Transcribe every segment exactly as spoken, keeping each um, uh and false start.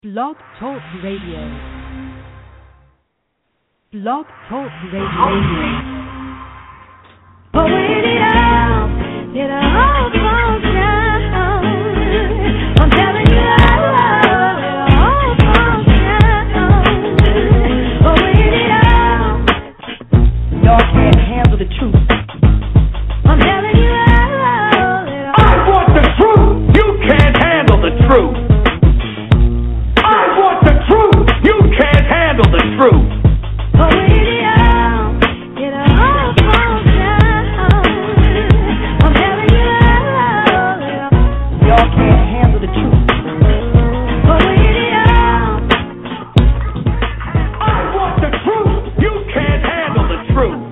Blog Talk Radio. Blog Talk Radio. But when it all, it all falls down. I'm telling you, it all falls down. But when it all, y'all can't handle the truth. I'm telling you, it all. I want the truth. You can't handle the truth. The truth. But when it all, it all falls down. I'm telling you, y'all can't handle the truth. But when it all, I want the truth. You can't handle the truth.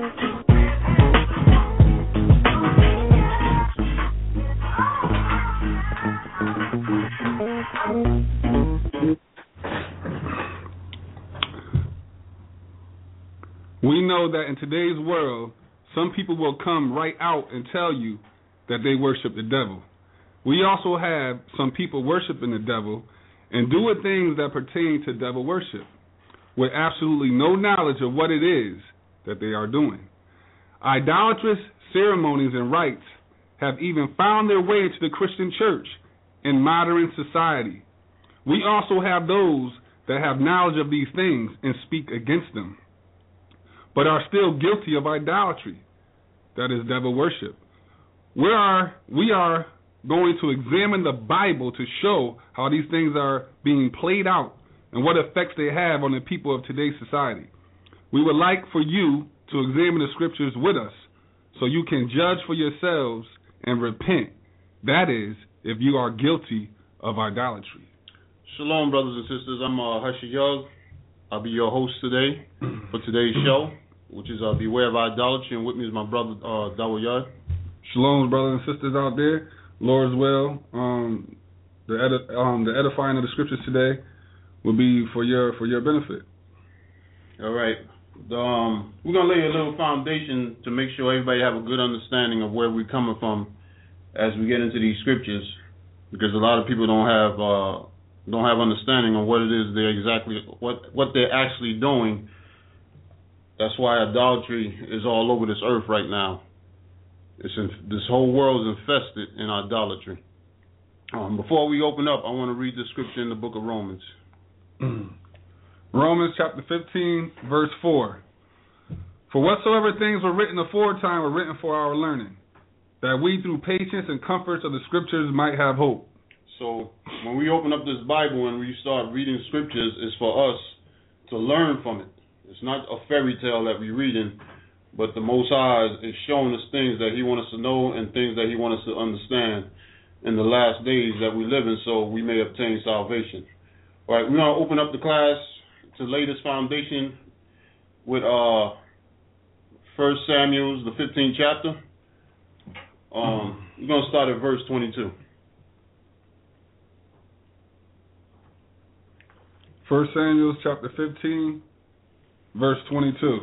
We know that in today's world, some people will come right out and tell you that they worship the devil. We also have some people worshiping the devil and doing things that pertain to devil worship with absolutely no knowledge of what it is that they are doing. Idolatrous ceremonies and rites have even found their way into the Christian church in modern society. We also have those that have knowledge of these things and speak against them, but are still guilty of idolatry, that is devil worship. We are, we are going to examine the Bible to show how these things are being played out and what effects they have on the people of today's society. We would like for you to examine the scriptures with us so you can judge for yourselves and repent. That is, if you are guilty of idolatry. Shalom, brothers and sisters. I'm uh, Hushy Young. I'll be your host today for today's show, which is uh, Beware of Idolatry, and with me is my brother, uh, Dawa Yard. Shalom, brothers and sisters out there. Lord's will, um, the edi- um, the edifying of the scriptures today will be for your for your benefit. All right. The, um, we're going to lay a little foundation to make sure everybody have a good understanding of where we're coming from as we get into these scriptures, because a lot of people don't have uh, don't have understanding of what it is they're exactly what what they're actually doing. That's why idolatry is all over this earth right now. It's in, this whole world is infested in idolatry. Um, before we open up, I want to read the scripture in the book of Romans. Romans chapter fifteen, verse four. For whatsoever things were written aforetime were written for our learning, that we through patience and comforts of the scriptures might have hope. So when we open up this Bible and we start reading scriptures, it's for us to learn from it. It's not a fairy tale that we're reading, but the Most High is showing us things that He wants us to know and things that He wants us to understand in the last days that we live in, so we may obtain salvation. All right, we're going to open up the class to lay this foundation with uh, First Samuel, the fifteenth chapter. Um, we're going to start at verse twenty-two. First Samuel chapter fifteen, verse twenty-two.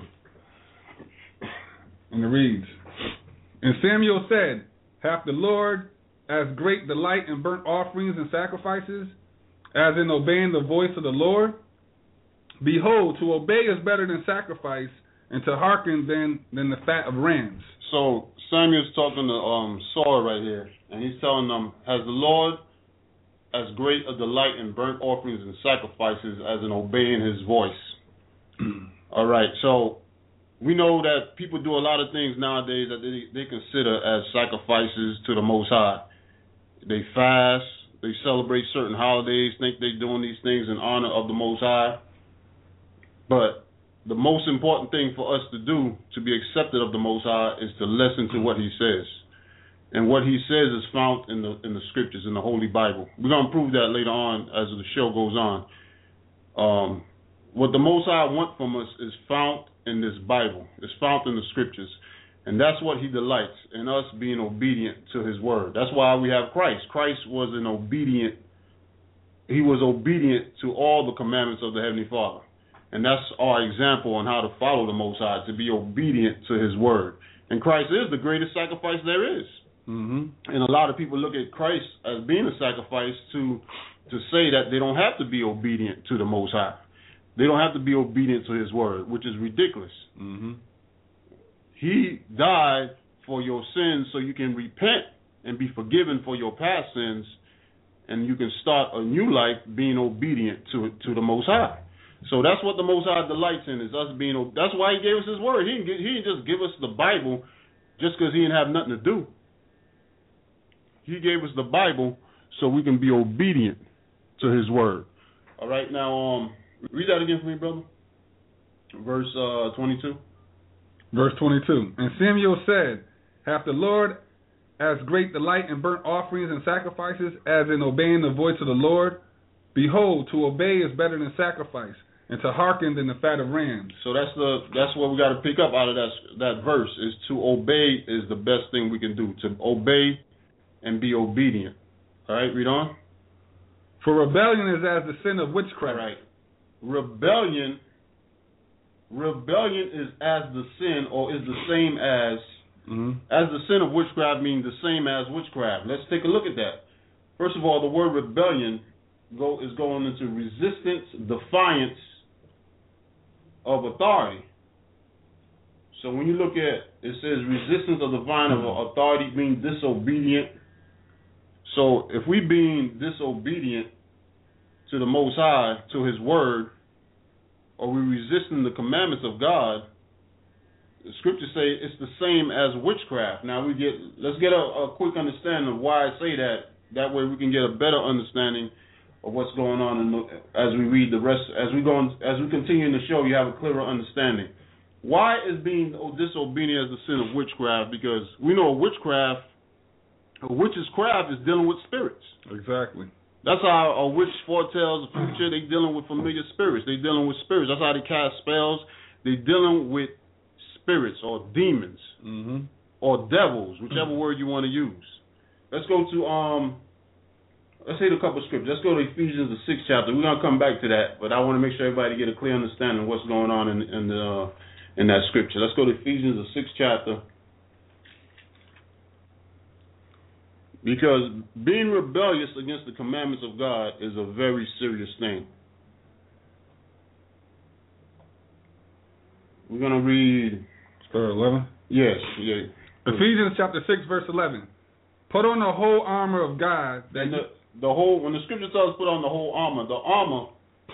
And it reads, And Samuel said, Hath the Lord as great delight in burnt offerings and sacrifices, as in obeying the voice of the Lord? Behold, to obey is better than sacrifice, and to hearken than, than the fat of rams. So Samuel's talking to um, Saul right here, and he's telling them, Has the Lord as great a delight in burnt offerings and sacrifices as in obeying His voice? All right, so we know that people do a lot of things nowadays that they, they consider as sacrifices to the Most High. They fast, they celebrate certain holidays, think they're doing these things in honor of the Most High. But the most important thing for us to do to be accepted of the Most High is to listen to what He says. And what He says is found in the in the scriptures, in the Holy Bible. We're going to prove that later on as the show goes on. Um, what the Most High wants from us is found in this Bible. It's found in the scriptures. And that's what He delights, in us being obedient to His word. That's why we have Christ. Christ was an obedient, He was obedient to all the commandments of the Heavenly Father. And that's our example on how to follow the Most High, to be obedient to His word. And Christ is the greatest sacrifice there is. Mm-hmm. And a lot of people look at Christ as being a sacrifice to to say that they don't have to be obedient to the Most High. They don't have to be obedient to His word, which is ridiculous. Mm-hmm. He died for your sins so you can repent and be forgiven for your past sins, and you can start a new life being obedient to to the Most High. So that's what the Most High delights in, is us being. That's why He gave us His word. He didn't, get, he didn't just give us the Bible just because He didn't have nothing to do. He gave us the Bible so we can be obedient to His word. All right, now um, read that again for me, brother. Verse uh, twenty-two. Verse twenty-two. And Samuel said, hath the Lord as great delight in burnt offerings and sacrifices as in obeying the voice of the Lord? Behold, to obey is better than sacrifice, and to hearken than the fat of rams. So that's the that's what we got to pick up out of that that verse, is to obey is the best thing we can do. To obey and be obedient. All right, read on. For rebellion is as the sin of witchcraft. All right. Rebellion, rebellion is as the sin, or is the same as, mm-hmm. as the sin of witchcraft means the same as witchcraft. Let's take a look at that. First of all, the word rebellion go is going into resistance, defiance of authority. So when you look at, it says resistance of divine of authority means disobedient. So if we being disobedient to the Most High, to His word, or we resisting the commandments of God, the scriptures say it's the same as witchcraft. Now we get, let's get a, a quick understanding of why I say that. That way we can get a better understanding of what's going on in the, as we read the rest, as we go, on, as we continue in the show, you have a clearer understanding. Why is being disobedient as the sin of witchcraft? Because we know witchcraft, a witch's craft is dealing with spirits. Exactly. That's how a witch foretells the future. They dealing with familiar spirits. They dealing with spirits. That's how they cast spells. They dealing with spirits or demons, mm-hmm. or devils, whichever mm-hmm. word you want to use. Let's go to um. Let's hit a couple of scriptures. Let's go to Ephesians, the sixth chapter. We're gonna come back to that, but I want to make sure everybody get a clear understanding of what's going on in in the in that scripture. Let's go to Ephesians, the sixth chapter. Because being rebellious against the commandments of God is a very serious thing. We're going to read... Verse eleven? Yes. Yeah. Ephesians chapter six, verse eleven. Put on the whole armor of God. That and the, the whole, when the scripture tells us put on the whole armor, the armor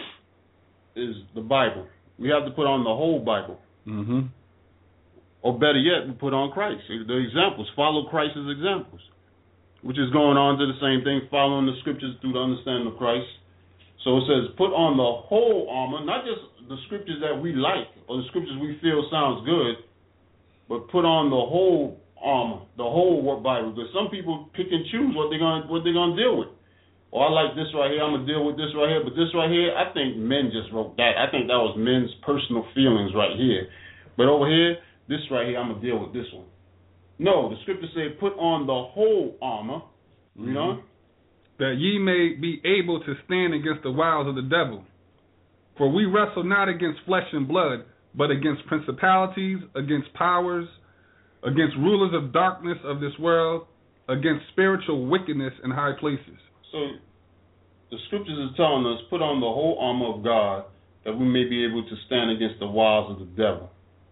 is the Bible. We have to put on the whole Bible. Mm-hmm. Or better yet, we put on Christ. The examples. Follow Christ's examples. Which is going on to the same thing, following the scriptures through the understanding of Christ. So it says, put on the whole armor, not just the scriptures that we like or the scriptures we feel sounds good, but put on the whole armor, the whole Bible. Because some people pick and choose what they're gonna what they're gonna deal with. Oh, I like this right here. I'm gonna deal with this right here, but this right here, I think men just wrote that. I think that was men's personal feelings right here. But over here, this right here, I'm gonna deal with this one. No, the scripture says, put on the whole armor, you mm-hmm. know, that ye may be able to stand against the wiles of the devil. For we wrestle not against flesh and blood, but against principalities, against powers, against rulers of darkness of this world, against spiritual wickedness in high places. So the scriptures is telling us, put on the whole armor of God, that we may be able to stand against the wiles of the devil.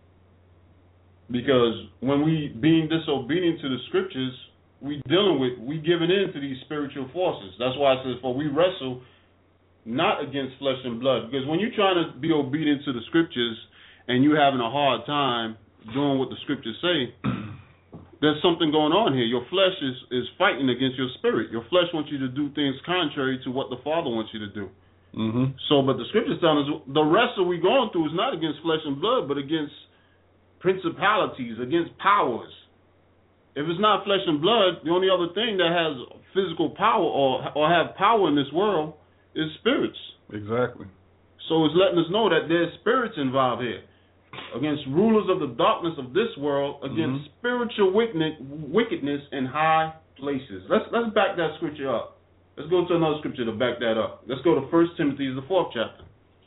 Because when we being disobedient to the scriptures, we dealing with, we giving in to these spiritual forces. That's why it says, for we wrestle not against flesh and blood. Because when you're trying to be obedient to the scriptures and you're having a hard time doing what the scriptures say, there's something going on here. Your flesh is, is fighting against your spirit. Your flesh wants you to do things contrary to what the Father wants you to do. Mm-hmm. So, but the scriptures telling us the wrestle we're going through is not against flesh and blood, but against principalities, against powers. If it's not flesh and blood, the only other thing that has physical power or or have power in this world is spirits. Exactly. So it's letting us know that there's spirits involved here. Against rulers of the darkness of this world, against mm-hmm. spiritual wickedness in high places. Let's let's back that scripture up. Let's go to another scripture to back that up. Let's go to First Timothy, the fourth chapter.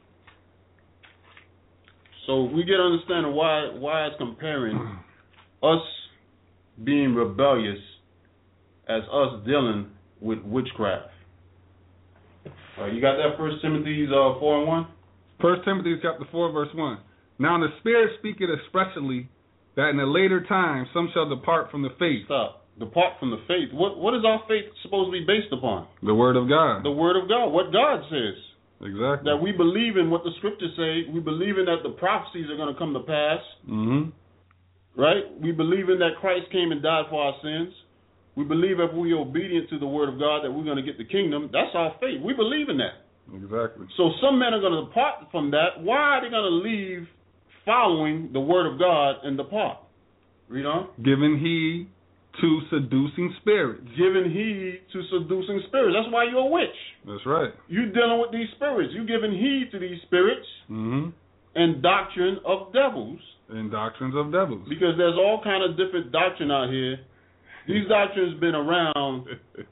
So we get understanding why why it's comparing us being rebellious as us dealing with witchcraft. All right, you got that First Timothy uh, four and one? First Timothy chapter four, verse one. Now the Spirit speaketh expressly that in a later time some shall depart from the faith. Stop. Depart from the faith. What What is our faith supposed to be based upon? The Word of God. The Word of God. What God says. Exactly. That we believe in what the Scriptures say. We believe in that the prophecies are going to come to pass. Mm-hmm. Right? We believe in that Christ came and died for our sins. We believe if we're obedient to the Word of God that we're going to get the kingdom. That's our faith. We believe in that. Exactly. So some men are going to depart from that. Why are they going to leave following the Word of God and depart? Read on. Giving heed to seducing spirits. Giving heed to seducing spirits. That's why you're a witch. That's right. You're dealing with these spirits. You're giving heed to these spirits mm-hmm. and doctrine of devils. And doctrines of devils. Because there's all kind of different doctrine out here. These doctrines been around.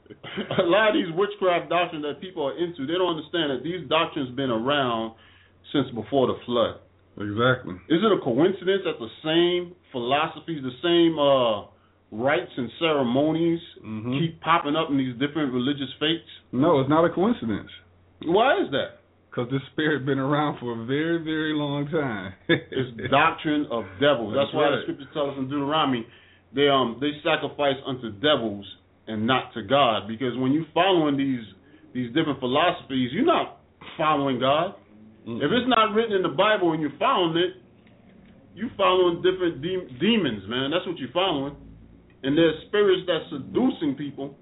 A lot of these witchcraft doctrines that people are into, they don't understand that these doctrines been around since before the flood. Exactly. Is it a coincidence that the same philosophies, the same uh, rites and ceremonies mm-hmm. keep popping up in these different religious faiths? No, it's not a coincidence. Why is that? Because this spirit been around for a very, very long time. It's doctrine of devils. That's, That's why right. the scriptures tell us in Deuteronomy, they um they sacrifice unto devils and not to God. Because when you following these these different philosophies, you're not following God. Mm-hmm. If it's not written in the Bible and you're following it, you following different de- demons, man. That's what you're following. And there's spirits that's seducing people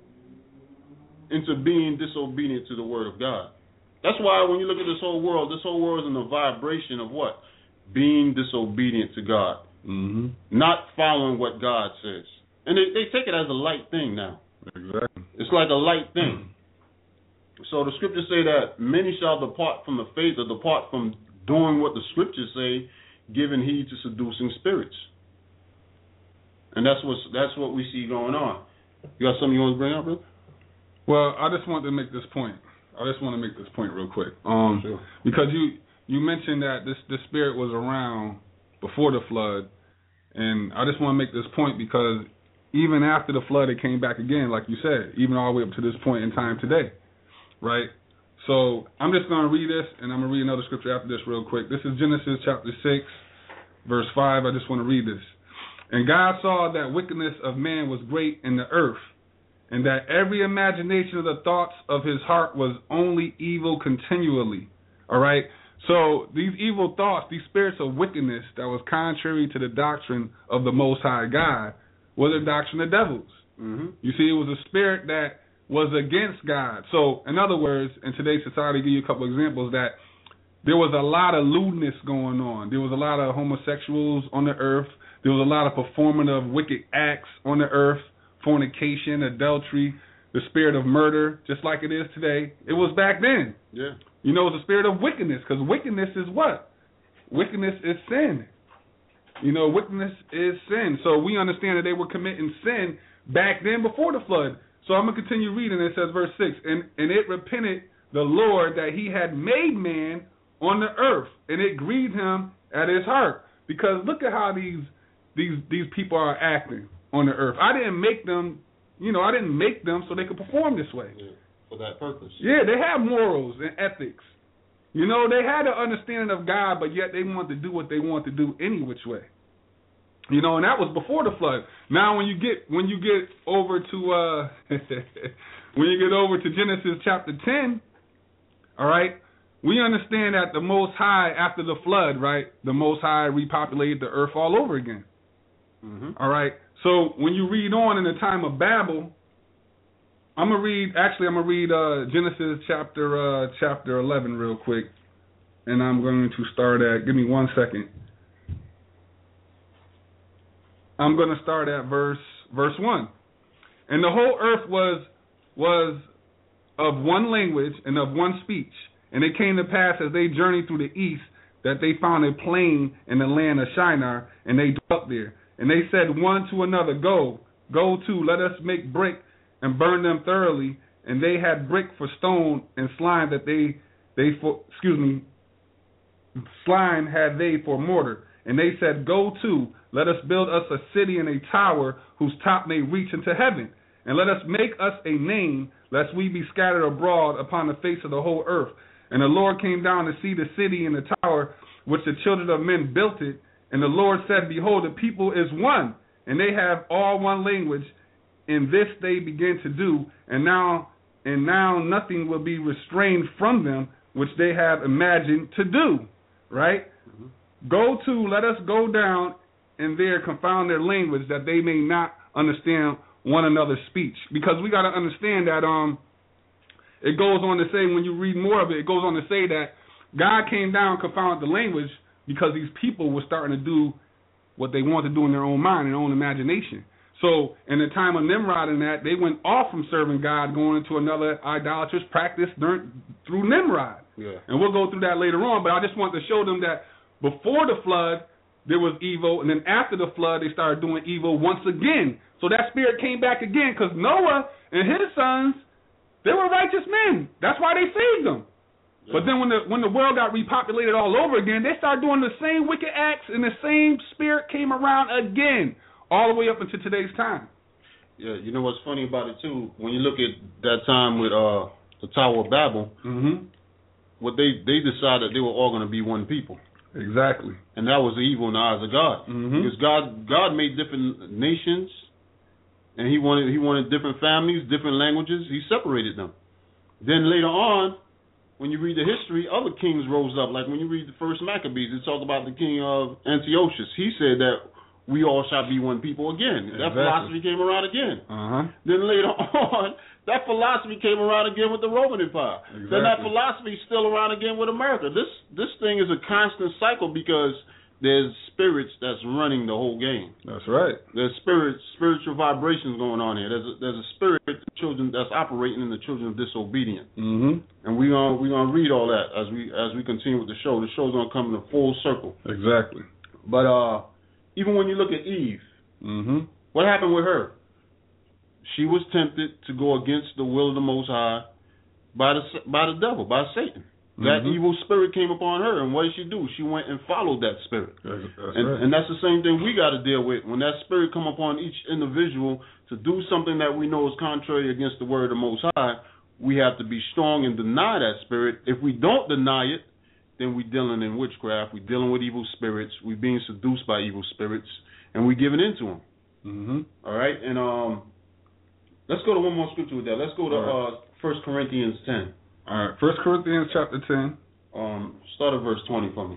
into being disobedient to the word of God. That's why when you look at this whole world, this whole world is in the vibration of what? Being disobedient to God. Mm-hmm. Not following what God says. And they, they take it as a light thing now. Exactly. It's like a light thing. So the scriptures say that many shall depart from the faith or depart from doing what the scriptures say, giving heed to seducing spirits. And that's what that's what we see going on. You got something you want to bring up, brother? Well, I just want to make this point. I just want to make this point real quick. Um, sure. Because you you mentioned that this this spirit was around before the flood, and I just want to make this point because even after the flood, it came back again, like you said, even all the way up to this point in time today, right? So I'm just going to read this, and I'm going to read another scripture after this real quick. This is Genesis chapter six, verse five. I just want to read this. And God saw that wickedness of man was great in the earth, and that every imagination of the thoughts of his heart was only evil continually. All right? So these evil thoughts, these spirits of wickedness that was contrary to the doctrine of the Most High God, was the doctrine of devils. Mm-hmm. You see, it was a spirit that was against God. So, in other words, in today's society, I'll give you a couple of examples that there was a lot of lewdness going on. There was a lot of homosexuals on the earth. There was a lot of performing of wicked acts on the earth, fornication, adultery, the spirit of murder, just like it is today. It was back then. Yeah. You know, it's the spirit of wickedness, because wickedness is what? Wickedness is sin. You know, wickedness is sin. So we understand that they were committing sin back then before the flood. So I'm going to continue reading. It says, verse six, and, and it repented the Lord that he had made man on the earth, and it grieved him at his heart. Because look at how these these these people are acting on the earth. I didn't make them, you know, I didn't make them so they could perform this way. Yeah, for that purpose. Yeah, they have morals and ethics. You know, they had an understanding of God, but yet they wanted to do what they want to do any which way. You know, and that was before the flood. Now, when you get when you get over to uh, when you get over to Genesis chapter ten, all right, we understand that the Most High, after the flood, right, the Most High repopulated the earth all over again. Mm-hmm. All right. So when you read on in the time of Babel, I'm gonna read. Actually, I'm gonna read uh, Genesis chapter uh, chapter eleven real quick, and I'm going to start at. Give me one second. I'm going to start at verse verse one. And the whole earth was was of one language and of one speech. And it came to pass as they journeyed through the east that they found a plain in the land of Shinar, and they dwelt there. And they said one to another, Go, go to, let us make brick and burn them thoroughly. And they had brick for stone, and slime that they they for excuse me, slime had they for mortar. And they said, Go to, let us build us a city and a tower whose top may reach into heaven. And let us make us a name, lest we be scattered abroad upon the face of the whole earth. And the Lord came down to see the city and the tower which the children of men built it. And the Lord said, Behold, the people is one, and they have all one language. In this they begin to do, and now and now nothing will be restrained from them which they have imagined to do. Right? Mm-hmm. Go to, let us go down and there confound their language, that they may not understand one another's speech. Because we got to understand that um, it goes on to say, when you read more of it, it goes on to say that God came down and confounded the language because these people were starting to do what they wanted to do in their own mind, in their own imagination. So in the time of Nimrod and that, they went off from serving God, going into another idolatrous practice during, through Nimrod. Yeah. And we'll go through that later on, but I just want to show them that before the flood, there was evil, and then after the flood, they started doing evil once again. So that spirit came back again, because Noah and his sons, they were righteous men. That's why they saved them. Yeah. But then when the when the world got repopulated all over again, they started doing the same wicked acts, and the same spirit came around again, all the way up into today's time. Yeah, you know what's funny about it, too? When you look at that time with uh, the Tower of Babel, mm-hmm. what they, they decided they were all going to be one people. Exactly. And that was the evil in the eyes of God. Mm-hmm. Because God God made different nations, and he wanted he wanted different families, different languages. He separated them. Then later on, when you read the history, other kings rose up. Like when you read the first Maccabees, it talk about the king of Antiochus. He said that we all shall be one people again. Exactly. That philosophy came around again. Uh-huh. Then later on, that philosophy came around again with the Roman Empire. Exactly. Then that philosophy is still around again with America. This this thing is a constant cycle because there's spirits that's running the whole game. That's right. There's spirits, spiritual vibrations going on here. There's a, there's a spirit of children that's operating in the children of disobedience. Mm-hmm. And we're gonna we're gonna read all that as we as we continue with the show. The show's gonna come in a full circle. Exactly. But uh, even when you look at Eve, mm-hmm. what happened with her? She was tempted to go against the will of the Most High by the by the devil, by Satan. Mm-hmm. That evil spirit came upon her, and what did she do? She went and followed that spirit. That's, that's and, right. and that's the same thing we got to deal with. When that spirit come upon each individual to do something that we know is contrary against the word of the Most High, we have to be strong and deny that spirit. If we don't deny it, then we're dealing in witchcraft. We're dealing with evil spirits. We're being seduced by evil spirits, and we're giving in to them. Mm-hmm. All right? And um, let's go to one more scripture with that. Let's go to right. uh, First Corinthians ten. All right, First Corinthians chapter ten. Um, start at verse twenty for me.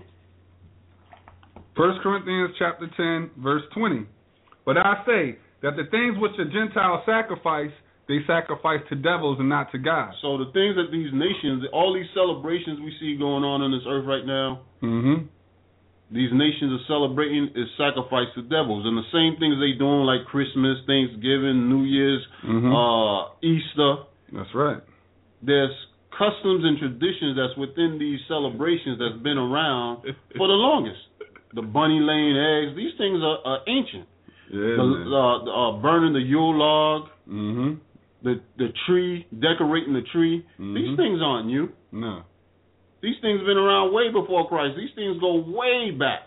First Corinthians chapter ten, verse twenty. But I say that the things which the Gentiles sacrifice, they sacrifice to devils and not to God. So the things that these nations, all these celebrations we see going on on this earth right now, mm-hmm. these nations are celebrating is sacrifice to devils. And the same things they doing like Christmas, Thanksgiving, New Year's, mm-hmm. uh, Easter. That's right. There's customs and traditions that's within these celebrations that's been around for the longest. The bunny laying eggs, these things are, are ancient. Yeah, the, uh, the, uh, burning the Yule log, mm-hmm. the the tree, decorating the tree. Mm-hmm. These things aren't new. No. These things have been around way before Christ. These things go way back.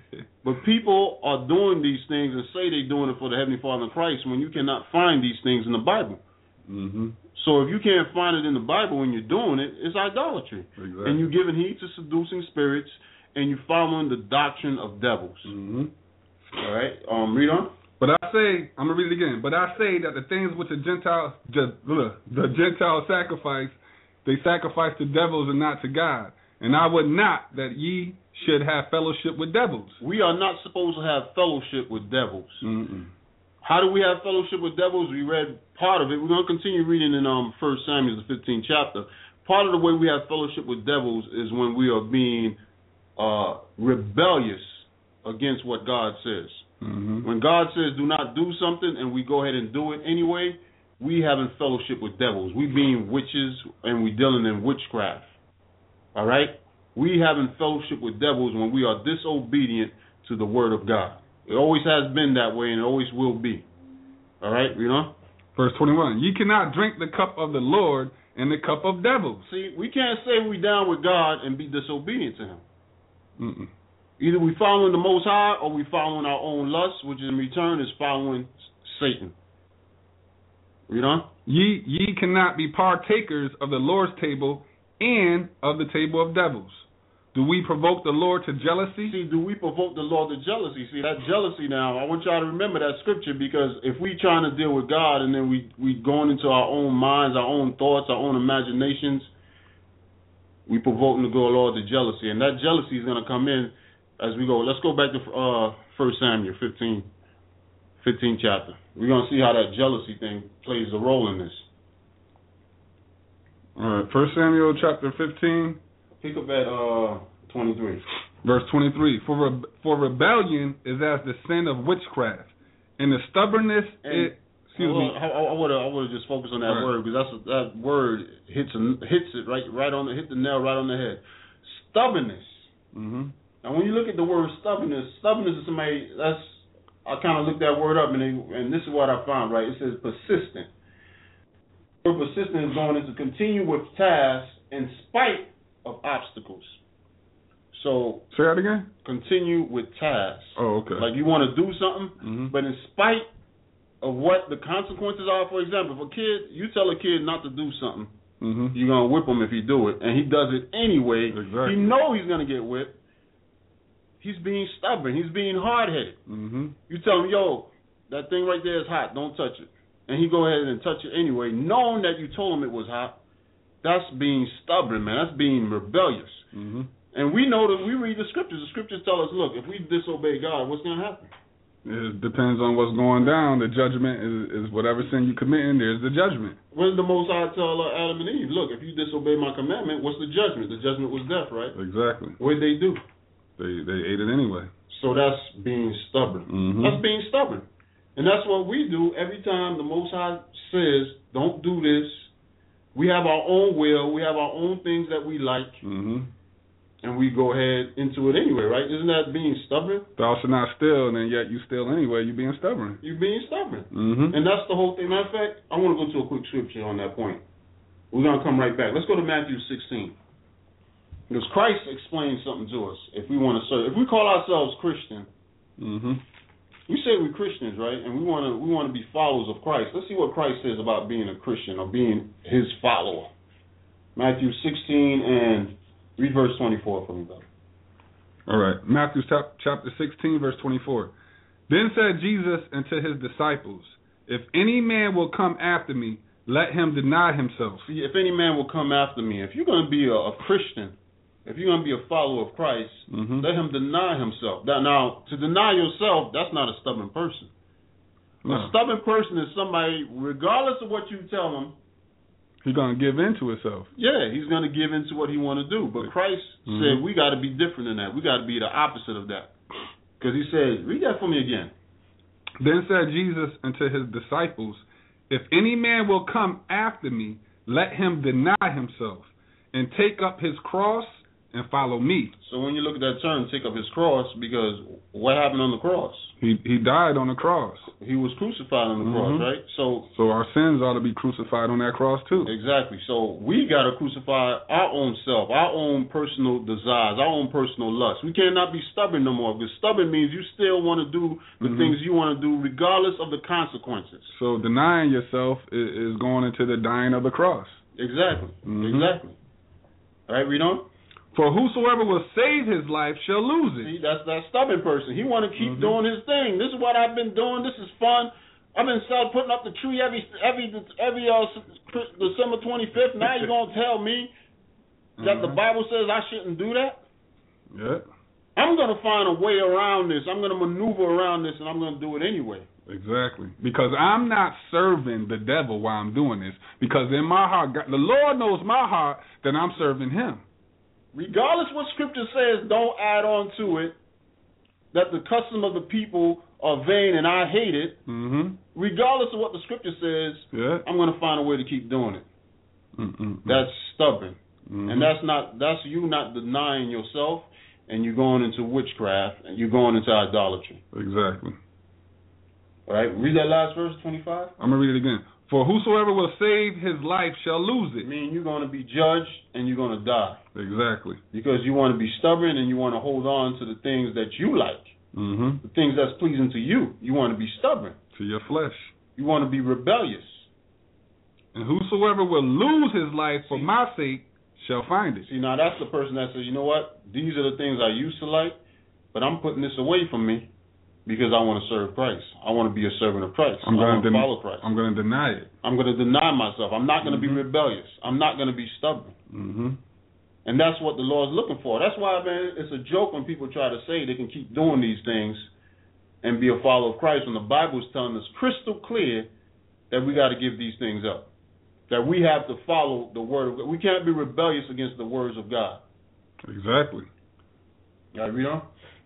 But people are doing these things and say they're doing it for the Heavenly Father in Christ when you cannot find these things in the Bible. Mm-hmm. So if you can't find it in the Bible when you're doing it, it's idolatry. Exactly. And you're giving heed to seducing spirits, and you're following the doctrine of devils. Mm-hmm. All right? Um, read on. But I say, I'm going to read it again. But I say that the things which the Gentiles, the, the Gentiles sacrifice, they sacrifice to devils and not to God. And I would not that ye should have fellowship with devils. We are not supposed to have fellowship with devils. Mm-mm. How do we have fellowship with devils? We read part of it. We're going to continue reading in um First Samuel, the fifteenth chapter. Part of the way we have fellowship with devils is when we are being uh, rebellious against what God says. Mm-hmm. When God says do not do something and we go ahead and do it anyway, we having fellowship with devils. We being witches and we dealing in witchcraft. All right? We having fellowship with devils when we are disobedient to the word of God. It always has been that way and it always will be. All right? You know? Verse twenty-one. Ye cannot drink the cup of the Lord and the cup of devils. See, we can't say we down with God and be disobedient to him. Mm-mm. Either we following the Most High or we following our own lusts, which in return is following Satan. Read on. Ye ye cannot be partakers of the Lord's table and of the table of devils. Do we provoke the Lord to jealousy? See, do we provoke the Lord to jealousy? See, that jealousy now, I want y'all to remember that scripture, because if we trying to deal with God and then we, we going into our own minds, our own thoughts, our own imaginations, we provoking the good Lord to jealousy. And that jealousy is going to come in as we go. Let's go back to uh, First Samuel fifteen, fifteenth chapter. We're going to see how that jealousy thing plays a role in this. All right, First Samuel chapter fifteen. Pick up at uh, twenty-three. Verse twenty-three. For re- for rebellion is as the sin of witchcraft, and the stubbornness And it. Excuse I, me. I, I would I would just focus on that Right. word, because that's that word hits a, hits it right right on the hit the nail right on the head. Stubbornness. Mm-hmm. Now, when you look at the word stubbornness, stubbornness is somebody that's I kind of looked that word up, and they, and this is what I found. Right, it says persistent. The word persistent is going to continue with tasks in spite of obstacles. So Say that again. continue with tasks. Oh, okay. Like you want to do something, Mm-hmm. but in spite of what the consequences are. For example, if a kid, you tell a kid not to do something, Mm-hmm. you're gonna whip him if he do it, and he does it anyway. Exactly. He know he's gonna get whipped. He's being stubborn. He's being hard-headed. Mm-hmm. You tell him, yo, that thing right there is hot. Don't touch it, and he go ahead and touch it anyway, knowing that you told him it was hot. That's being stubborn, man. That's being rebellious. Mm-hmm. And we know that we read the scriptures. The scriptures tell us, look, if we disobey God, what's gonna happen? It depends on what's going down. The judgment is, is whatever sin you commit, and there's the judgment. When the Most High tell uh, Adam and Eve, look, if you disobey my commandment, what's the judgment? The judgment was death, right? Exactly. What did they do? They they ate it anyway. So that's being stubborn. Mm-hmm. That's being stubborn. And that's what we do every time the Most High says, don't do this. We have our own will. We have our own things that we like. Mm-hmm. And we go ahead into it anyway, right? Isn't that being stubborn? Thou shalt not steal, and then yet you steal anyway. You being stubborn. You're being stubborn. Mm-hmm. And that's the whole thing. Matter of fact, I want to go to a quick scripture on that point. We're going to come right back. Let's go to Matthew sixteen. Because Christ explains something to us if we want to serve. If we call ourselves Christian, Mm-hmm. we say we're Christians, right? And we want to we want to be followers of Christ. Let's see what Christ says about being a Christian or being his follower. Matthew sixteen and read verse twenty-four for me, brother. All right. Matthew chapter sixteen, verse twenty-four. Then said Jesus unto his disciples, if any man will come after me, let him deny himself. See, if any man will come after me, if you're going to be a, a Christian, if you're going to be a follower of Christ, Mm-hmm. let him deny himself. That, now, to deny yourself, that's not a stubborn person. No. A stubborn person is somebody, regardless of what you tell him, He's going to give in to himself. yeah, he's going to give in to what he want to do. But Christ Mhm. said we got to be different than that. We got to be the opposite of that. Because he said, read that for me again. Then said Jesus unto his disciples, if any man will come after me, let him deny himself, and take up his cross, and follow me. So when you look at that term, take up his cross, because what happened on the cross? He he died on the cross. He was crucified on the cross, Mhm. right? So So our sins ought to be crucified on that cross too. exactly. So we got to crucify our own self, our own personal desires, our own personal lusts. We cannot be stubborn no more, because stubborn means you still want to do the Mhm. things you want to do regardless of the consequences. So denying yourself is, is going into the dying of the cross. Exactly. Mhm. Exactly. All right, read on. For whosoever will save his life shall lose it. See, that's that stubborn person. He want to keep Mhm. doing his thing. This is what I've been doing. This is fun. I've been selling, putting up the tree every every every uh, December twenty-fifth. Now you're gonna tell me that the Mhm. Bible says I shouldn't do that? Yeah, I'm gonna find a way around this. I'm gonna maneuver around this, and I'm gonna do it anyway. exactly. Because I'm not serving the devil while I'm doing this. Because in my heart, God, the Lord knows my heart that I'm serving Him. Regardless what Scripture says, don't add on to it that the custom of the people are vain and I hate it. Mm-hmm. Regardless of what the Scripture says, Yeah. I'm gonna find a way to keep doing it. Mm-mm. That's stubborn. Mhm. And that's not that's you not denying yourself, and you're going into witchcraft, and you're going into idolatry. Exactly. All right, read that last verse, twenty-five. I'm gonna read it again. For whosoever will save his life shall lose I it. mean, you're going to be judged, and you're going to die Exactly. because you want to be stubborn and you want to hold on to the things that you like, Mm-hmm. the things that's pleasing to you. You want to be stubborn. To your flesh. You want to be rebellious. And whosoever will lose his life for my sake shall find it. See, now that's the person that says, you know what? These are the things I used to like, but I'm putting this away from me because I want to serve Christ. I want to be a servant of Christ. I'm I going want to to den- follow Christ. I'm going to deny it. I'm going to deny myself. I'm not going to Mhm. be rebellious. I'm not going to be stubborn. Mm-hmm. And that's what the Lord's looking for. That's why, man, it's a joke when people try to say they can keep doing these things and be a follower of Christ when the Bible is telling us crystal clear that we got to give these things up, that we have to follow the word of God. We can't be rebellious against the words of God. Exactly. All right, read on.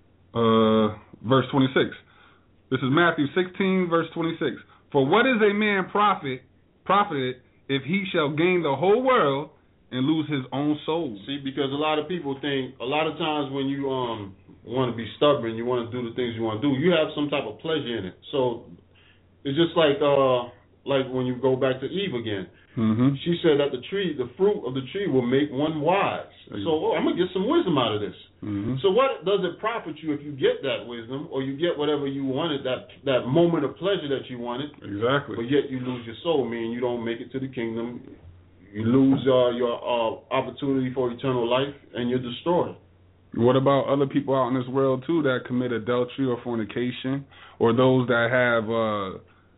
Uh, verse twenty-six. This is Matthew sixteen, verse twenty-six. For what is a man profit profited if he shall gain the whole world and lose his own soul? See, because a lot of people think, a lot of times when you um want to be stubborn, you want to do the things you want to do, you have some type of pleasure in it. So it's just like uh like when you go back to Eve again. Mm-hmm. She said that the tree, the fruit of the tree will make one wise. So oh, I'm going to get some wisdom out of this. Mm-hmm. So what does it profit you if you get that wisdom or you get whatever you wanted, that that moment of pleasure that you wanted, Exactly. but yet you lose your soul, meaning you don't make it to the kingdom, you lose uh, your uh, opportunity for eternal life, and you're destroyed. What about other people out in this world, too, that commit adultery or fornication, or those that have, uh,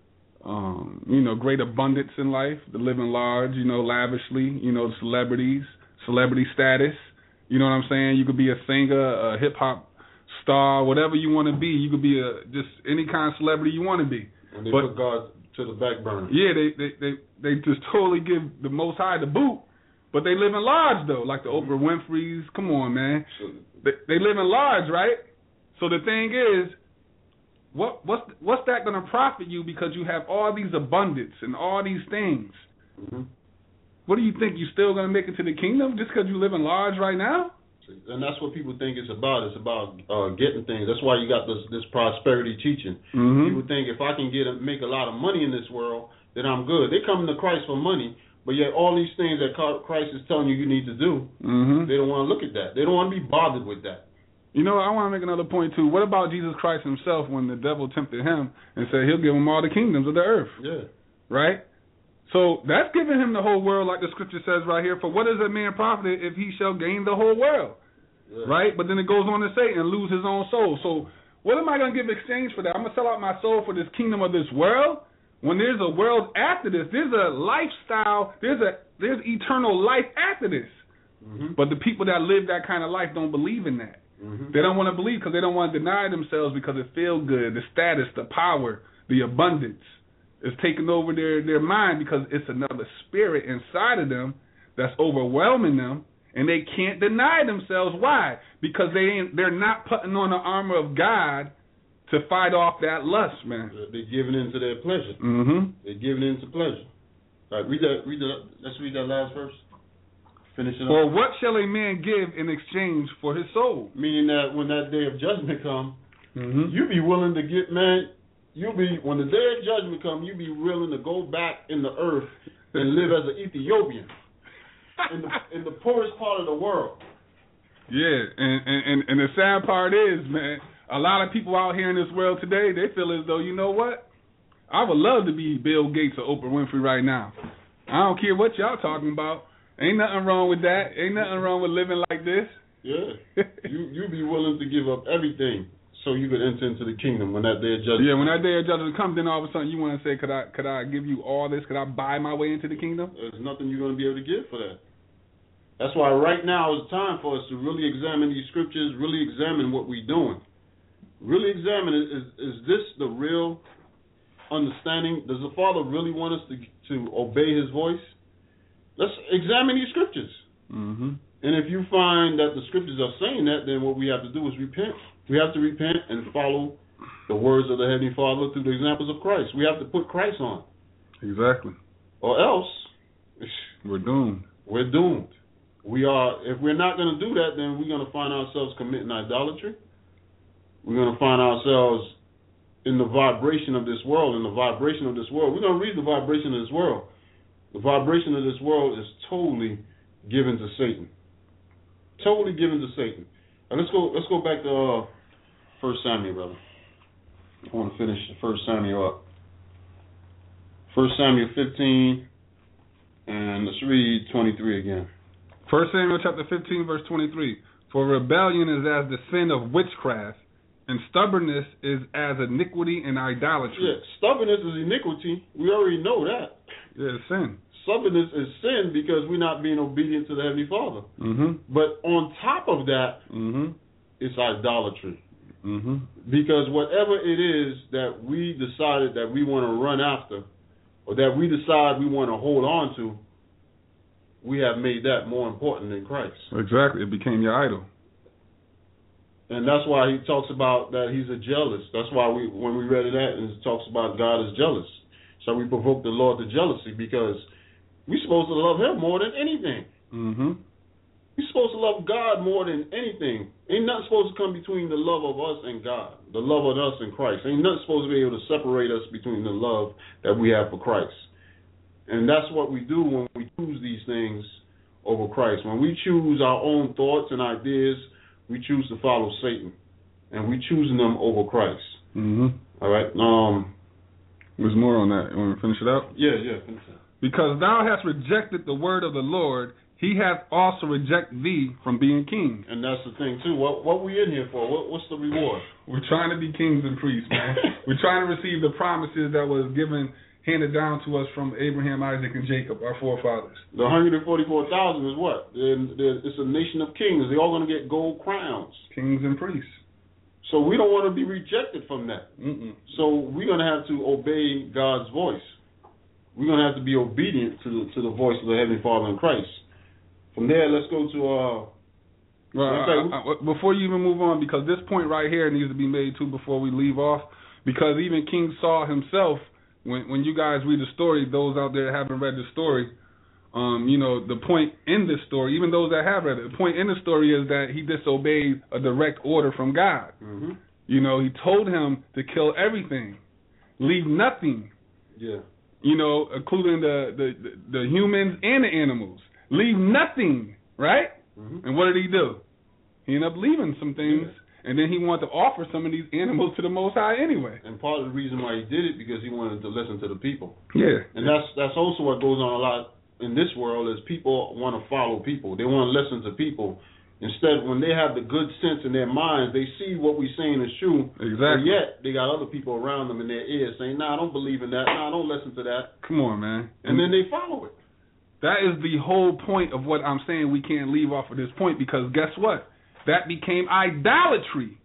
um, you know, great abundance in life, the living large, you know, lavishly, you know, celebrities, celebrity status. You know what I'm saying? You could be a singer, a hip-hop star, whatever you want to be. You could be a just any kind of celebrity you want to be. And they But- put God to the back burner. Yeah, they, they, they, they just totally give the Most High the boot. But they live in large, though, like the Oprah Winfrey's. Come on, man. So, They, they live in large, right? So the thing is, what what's what's that going to profit you because you have all these abundance and all these things? mm-hmm. What do you think? You still going to make it to the kingdom just because you live in large right now? And that's what people think it's about. It's about uh, getting things. That's why you got this this prosperity teaching. Mm-hmm. People think if I can get a, make a lot of money in this world, then I'm good. They come to Christ for money, but yet all these things that Christ is telling you you need to do, Mm-hmm. they don't want to look at that. They don't want to be bothered with that. You know, I want to make another point, too. What about Jesus Christ himself when the devil tempted him and said he'll give him all the kingdoms of the earth? Yeah. Right? So that's giving him the whole world, like the scripture says right here. For what is a man profited if he shall gain the whole world? Yeah. Right? But then it goes on to say, and lose his own soul. So what am I going to give exchange for that? I'm going to sell out my soul for this kingdom of this world? When there's a world after this, there's a lifestyle, there's a there's eternal life after this. Mm-hmm. But the people that live that kind of life don't believe in that. Mm-hmm. They don't want to believe because they don't want to deny themselves because it feels good, the status, the power, the abundance is taking over their, their mind because it's another spirit inside of them that's overwhelming them, and they can't deny themselves. Why? Because they ain't, they're not putting on the armor of God to fight off that lust, man. They're giving in to their pleasure. Mm-hmm. They're giving in to pleasure. All right, read that. Read that. Let's read that last verse. Finish it up. Or what shall a man give in exchange for his soul? Meaning that when that day of judgment come, Mm-hmm. you be willing to get, man, you be, when the day of judgment come, you be willing to go back in the earth and live as an Ethiopian in the in the poorest part of the world. Yeah, and, and, and the sad part is, man, a lot of people out here in this world today, they feel as though, you know what? I would love to be Bill Gates or Oprah Winfrey right now. I don't care what y'all talking about. Ain't nothing wrong with that. Ain't nothing wrong with living like this. Yeah. you you be willing to give up everything so you could enter into the kingdom when that day of judgment. Yeah, when that day of judgment comes, then all of a sudden you want to say, could I could I give you all this? Could I buy my way into the kingdom? There's nothing you're going to be able to give for that. That's why right now is the time for us to really examine these scriptures, really examine what we're doing. Really examine it. Is, is this the real understanding? Does the Father really want us to to obey His voice? Let's examine these scriptures. Mm-hmm. And if you find that the scriptures are saying that, then what we have to do is repent. We have to repent and follow the words of the Heavenly Father through the examples of Christ. We have to put Christ on. Exactly. Or else, We're doomed. we're doomed. We are. If we're not going to do that, then we're going to find ourselves committing idolatry. We're going to find ourselves in the vibration of this world, in the vibration of this world. We're going to read the vibration of this world. The vibration of this world is totally given to Satan. Totally given to Satan. Now let's go. Let's go back to uh, First Samuel, brother. I want to finish First Samuel up. First Samuel fifteen, And let's read twenty-three again. First Samuel chapter fifteen, verse twenty-three. For rebellion is as the sin of witchcraft, and stubbornness is as iniquity and idolatry. Yeah, stubbornness is iniquity. We already know that. Yeah, it's sin. Stubbornness is sin because we're not being obedient to the Heavenly Father. Mm-hmm. But on top of that, Mm-hmm. it's idolatry. Mm-hmm. Because whatever it is that we decided that we want to run after, or that we decide we want to hold on to, we have made that more important than Christ. Exactly. It became your idol. And that's why he talks about that he's a jealous. That's why we, when we read that, and it talks about God is jealous. So we provoke the Lord to jealousy because we're supposed to love him more than anything. Mm-hmm. We're supposed to love God more than anything. Ain't nothing supposed to come between the love of us and God, the love of us and Christ. Ain't nothing supposed to be able to separate us between the love that we have for Christ. And that's what we do when we choose these things over Christ. When we choose our own thoughts and ideas, we choose to follow Satan. And we choosing them over Christ. Mm-hmm. All right? Um, There's more on that. You want me to finish it out? Yeah, yeah, finish it. Because thou hast rejected the word of the Lord, he hath also rejected thee from being king. And that's the thing, too. What what we in here for? What, what's the reward? We're trying to be kings and priests, man. We're trying to receive the promises that was given, handed down to us from Abraham, Isaac, and Jacob, our forefathers. The one hundred forty-four thousand is what? They're, they're, it's a nation of kings. They're all going to get gold crowns. Kings and priests. So we don't want to be rejected from that. Mm-mm. So we're going to have to obey God's voice. We're going to have to be obedient to the, to the voice of the Heavenly Father in Christ. From there, let's go to... Uh, well, I, I, I, before you even move on, because this point right here needs to be made too before we leave off, because even King Saul himself, when when you guys read the story, those out there that haven't read the story, um, you know, the point in this story, even those that have read it, the point in the story is that he disobeyed a direct order from God. mm-hmm. You know, he told him to kill everything, leave nothing. Yeah. You know, including the, the, the, the humans and the animals. Leave nothing, right? Mm-hmm. And what did he do? He ended up leaving some things, yeah. And then he wanted to offer some of these animals to the Most High anyway. And part of the reason why he did it, because he wanted to listen to the people. Yeah. And that's that's also what goes on a lot in this world, is people want to follow people. They want to listen to people. Instead, when they have the good sense in their minds, they see what we're saying is true. Exactly. But yet, they got other people around them in their ears saying, nah, I don't believe in that. Nah, I don't listen to that. Come on, man. And, and then they follow it. That is the whole point of what I'm saying. We can't leave off of this point, because guess what? That became idolatry.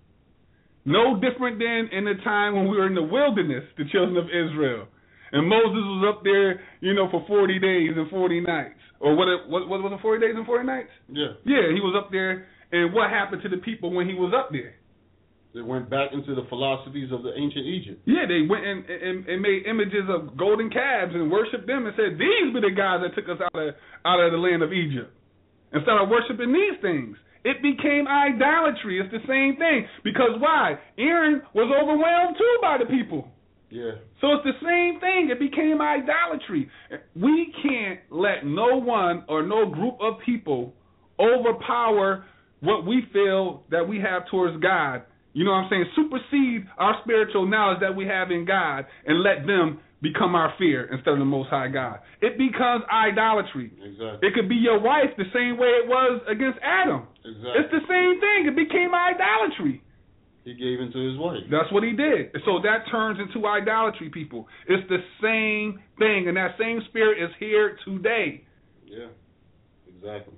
No different than in the time when we were in the wilderness, the children of Israel. And Moses was up there, you know, for forty days and forty nights. Or what, it, what, what was it, forty days and forty nights? Yeah. Yeah, he was up there. And what happened to the people when he was up there? They went back into the philosophies of the ancient Egypt. Yeah, they went and, and, and made images of golden calves and worshipped them and said, these be the guys that took us out of out of the land of Egypt. And started worshiping these things. It became idolatry. It's the same thing. Because why? Aaron was overwhelmed too by the people. Yeah. So it's the same thing. It became idolatry. We can't let no one or no group of people overpower what we feel that we have towards God. You know what I'm saying? Supersede our spiritual knowledge that we have in God and let them become our fear instead of the Most High God. It becomes idolatry. Exactly. It could be your wife the same way it was against Adam. Exactly. It's the same thing. It became idolatry. He gave into his wife. That's what he did. So that turns into idolatry, people. It's the same thing, and that same spirit is here today. Yeah, exactly.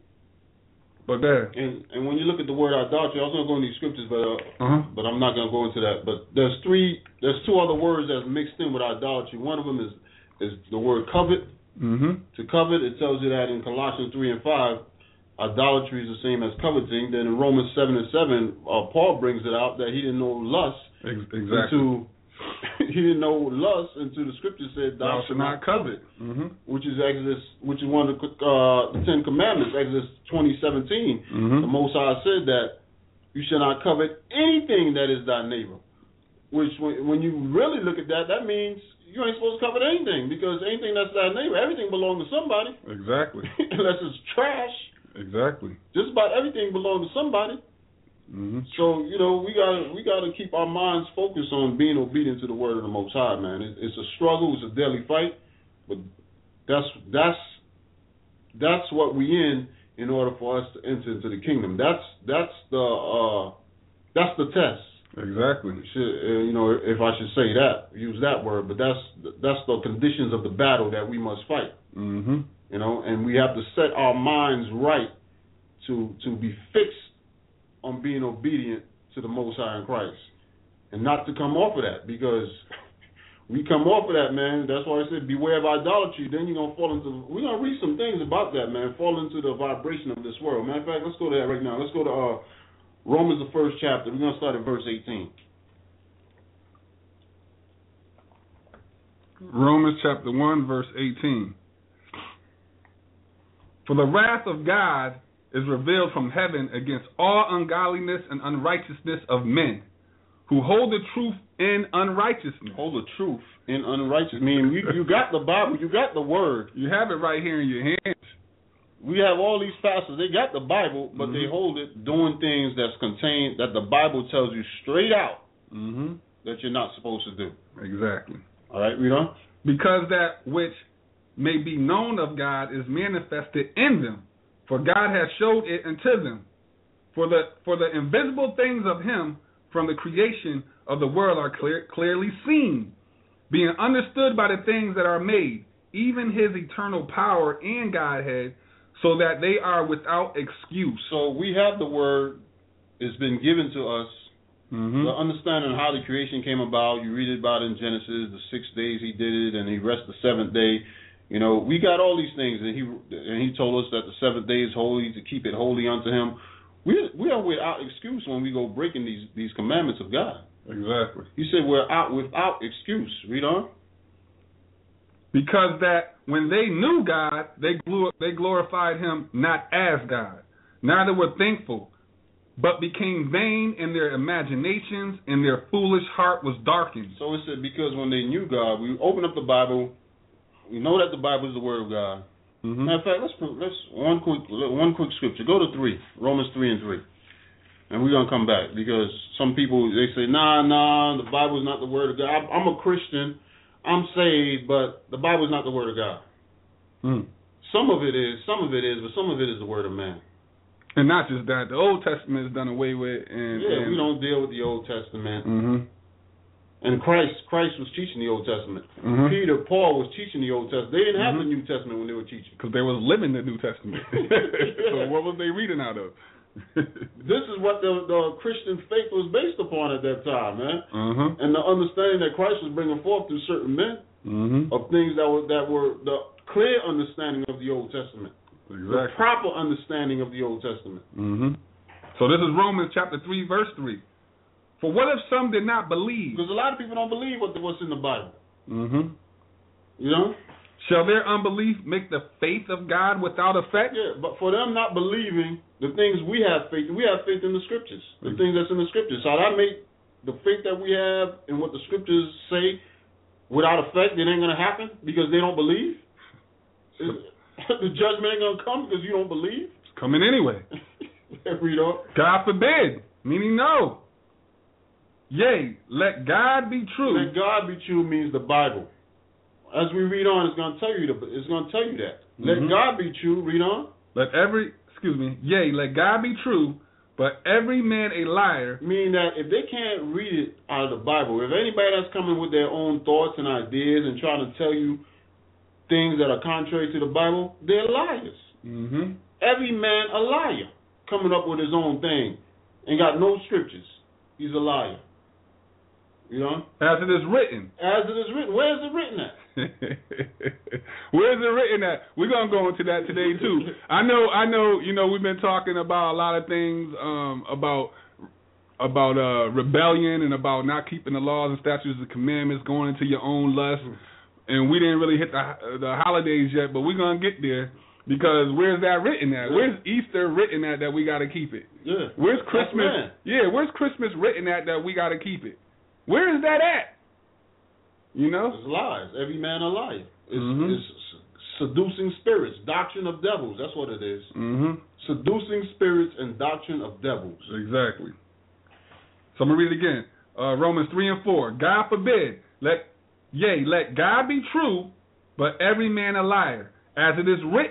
But there. And and when you look at the word idolatry, I was going to go into these scriptures, but uh, Uh-huh. but I'm not going to go into that. But there's three, there's two other words that's mixed in with idolatry. One of them is is the word covet. Mm-hmm. To covet, it tells you that in Colossians three and five, idolatry is the same as coveting. Then in Romans seven and seven, uh, Paul brings it out that he didn't know lust. Exactly. Into, he didn't know lust until the scripture said, "Thou shalt not covet," mm-hmm. which is Exodus, which is one of the, uh, the Ten Commandments, Exodus twenty seventeen. Mm-hmm. The Most High said that you shall not covet anything that is thy neighbor. Which, when, when you really look at that, that means you ain't supposed to covet anything, because anything that's thy neighbor, everything belongs to somebody. Exactly. Unless it's trash. Exactly. Just about everything belongs to somebody. Mm-hmm. So, you know, we gotta we gotta keep our minds focused on being obedient to the word of the Most High, man. It, it's a struggle, it's a daily fight, but that's that's that's what we in in order for us to enter into the kingdom. That's that's the uh, that's the test. Exactly. Should, uh, you know, if I should say that, use that word, but that's that's the conditions of the battle that we must fight. Mm-hmm. You know, and we have to set our minds right to to be fixed on being obedient to the Most High in Christ, and not to come off of that, because we come off of that, man. That's why I said beware of idolatry. Then you're gonna fall into. We're gonna read some things about that, man. Fall into the vibration of this world. Matter of fact, let's go to that right now. Let's go to uh, Romans, the first chapter. We're gonna start at verse eighteen. Romans chapter one, verse eighteen. For the wrath of God is revealed from heaven against all ungodliness and unrighteousness of men, who hold the truth in unrighteousness. Hold the truth in unrighteousness. I mean, you, you got the Bible, you got the word. You have it right here in your hands. We have all these pastors, they got the Bible, but mm-hmm. they hold it doing things that's contained, that the Bible tells you straight out mm-hmm. that you're not supposed to do. Exactly. All right, read on. Because that which may be known of God is manifested in them, for God has showed it unto them. For the for the invisible things of him from the creation of the world are clear, clearly seen, being understood by the things that are made, even his eternal power and Godhead, so that they are without excuse. So we have the word, it's been given to us, mm-hmm. the understanding how the creation came about. You read about it in Genesis, the six days he did it, and he rested the seventh day. You know, we got all these things, and he and he told us that the seventh day is holy, to keep it holy unto him. We we are without excuse when we go breaking these, these commandments of God. Exactly. He said we're out without excuse. Read on. Because that when they knew God, they glor- they glorified him not as God, neither were thankful, but became vain in their imaginations, and their foolish heart was darkened. So it said because when they knew God, we open up the Bible. We know that the Bible is the Word of God. Mm-hmm. Matter of fact, let's let's one quick one quick scripture. Go to three, Romans three and three, and we're gonna come back because some people they say, nah, nah, the Bible is not the Word of God. I'm a Christian, I'm saved, but the Bible is not the Word of God. Mm. Some of it is, some of it is, but some of it is the Word of man. And not just that, the Old Testament is done away with, and yeah, and, we don't deal with the Old Testament. Mm-hmm. And Christ, Christ was teaching the Old Testament. Mm-hmm. Peter, Paul was teaching the Old Testament. They didn't have mm-hmm. the New Testament when they were teaching. Because they was living the New Testament. So what was they reading out of? This is what the, the Christian faith was based upon at that time, man. Uh-huh. And the understanding that Christ was bringing forth through certain men mm-hmm. of things that were that were the clear understanding of the Old Testament. Exactly. The proper understanding of the Old Testament. Mm-hmm. So this is Romans chapter three, verse three. For what if some did not believe? Because a lot of people don't believe what what's in the Bible. Mm-hmm. You know? Shall their unbelief make the faith of God without effect? Yeah, but for them not believing the things we have faith in, we have faith in the Scriptures, the mm-hmm. things that's in the Scriptures. So that make the faith that we have in what the Scriptures say without effect, it ain't going to happen because they don't believe? The judgment ain't going to come because you don't believe? It's coming anyway. Read on. God forbid, meaning no. Yea, let God be true. Let God be true means the Bible. As we read on, it's going to tell you the, it's going to tell you that. Mm-hmm. Let God be true. Read on. Let every excuse me. Yea, let God be true, but every man a liar. Meaning that if they can't read it out of the Bible, if anybody that's coming with their own thoughts and ideas and trying to tell you things that are contrary to the Bible, they're liars. Mm-hmm. Every man a liar, coming up with his own thing and got no scriptures. He's a liar. You know? As it is written. As it is written. Where is it written at? Where is it written at? We're gonna go into that today too. I know, I know. You know, we've been talking about a lot of things um, about about uh, rebellion and about not keeping the laws and statutes and commandments, going into your own lust. And we didn't really hit the the holidays yet, but we're gonna get there. Because where's that written at? Yeah. Where's Easter written at that we got to keep it? Yeah. Where's Christmas? Yeah, where's Christmas written at that we got to keep it? Where is that at? You know? It's lies. Every man a liar. It's, mm-hmm. it's seducing spirits, doctrine of devils. That's what it is. Mm-hmm. Seducing spirits and doctrine of devils. Exactly. So I'm going to read it again. Uh, Romans three and four. God forbid, let yea, let God be true, but every man a liar. As it is written,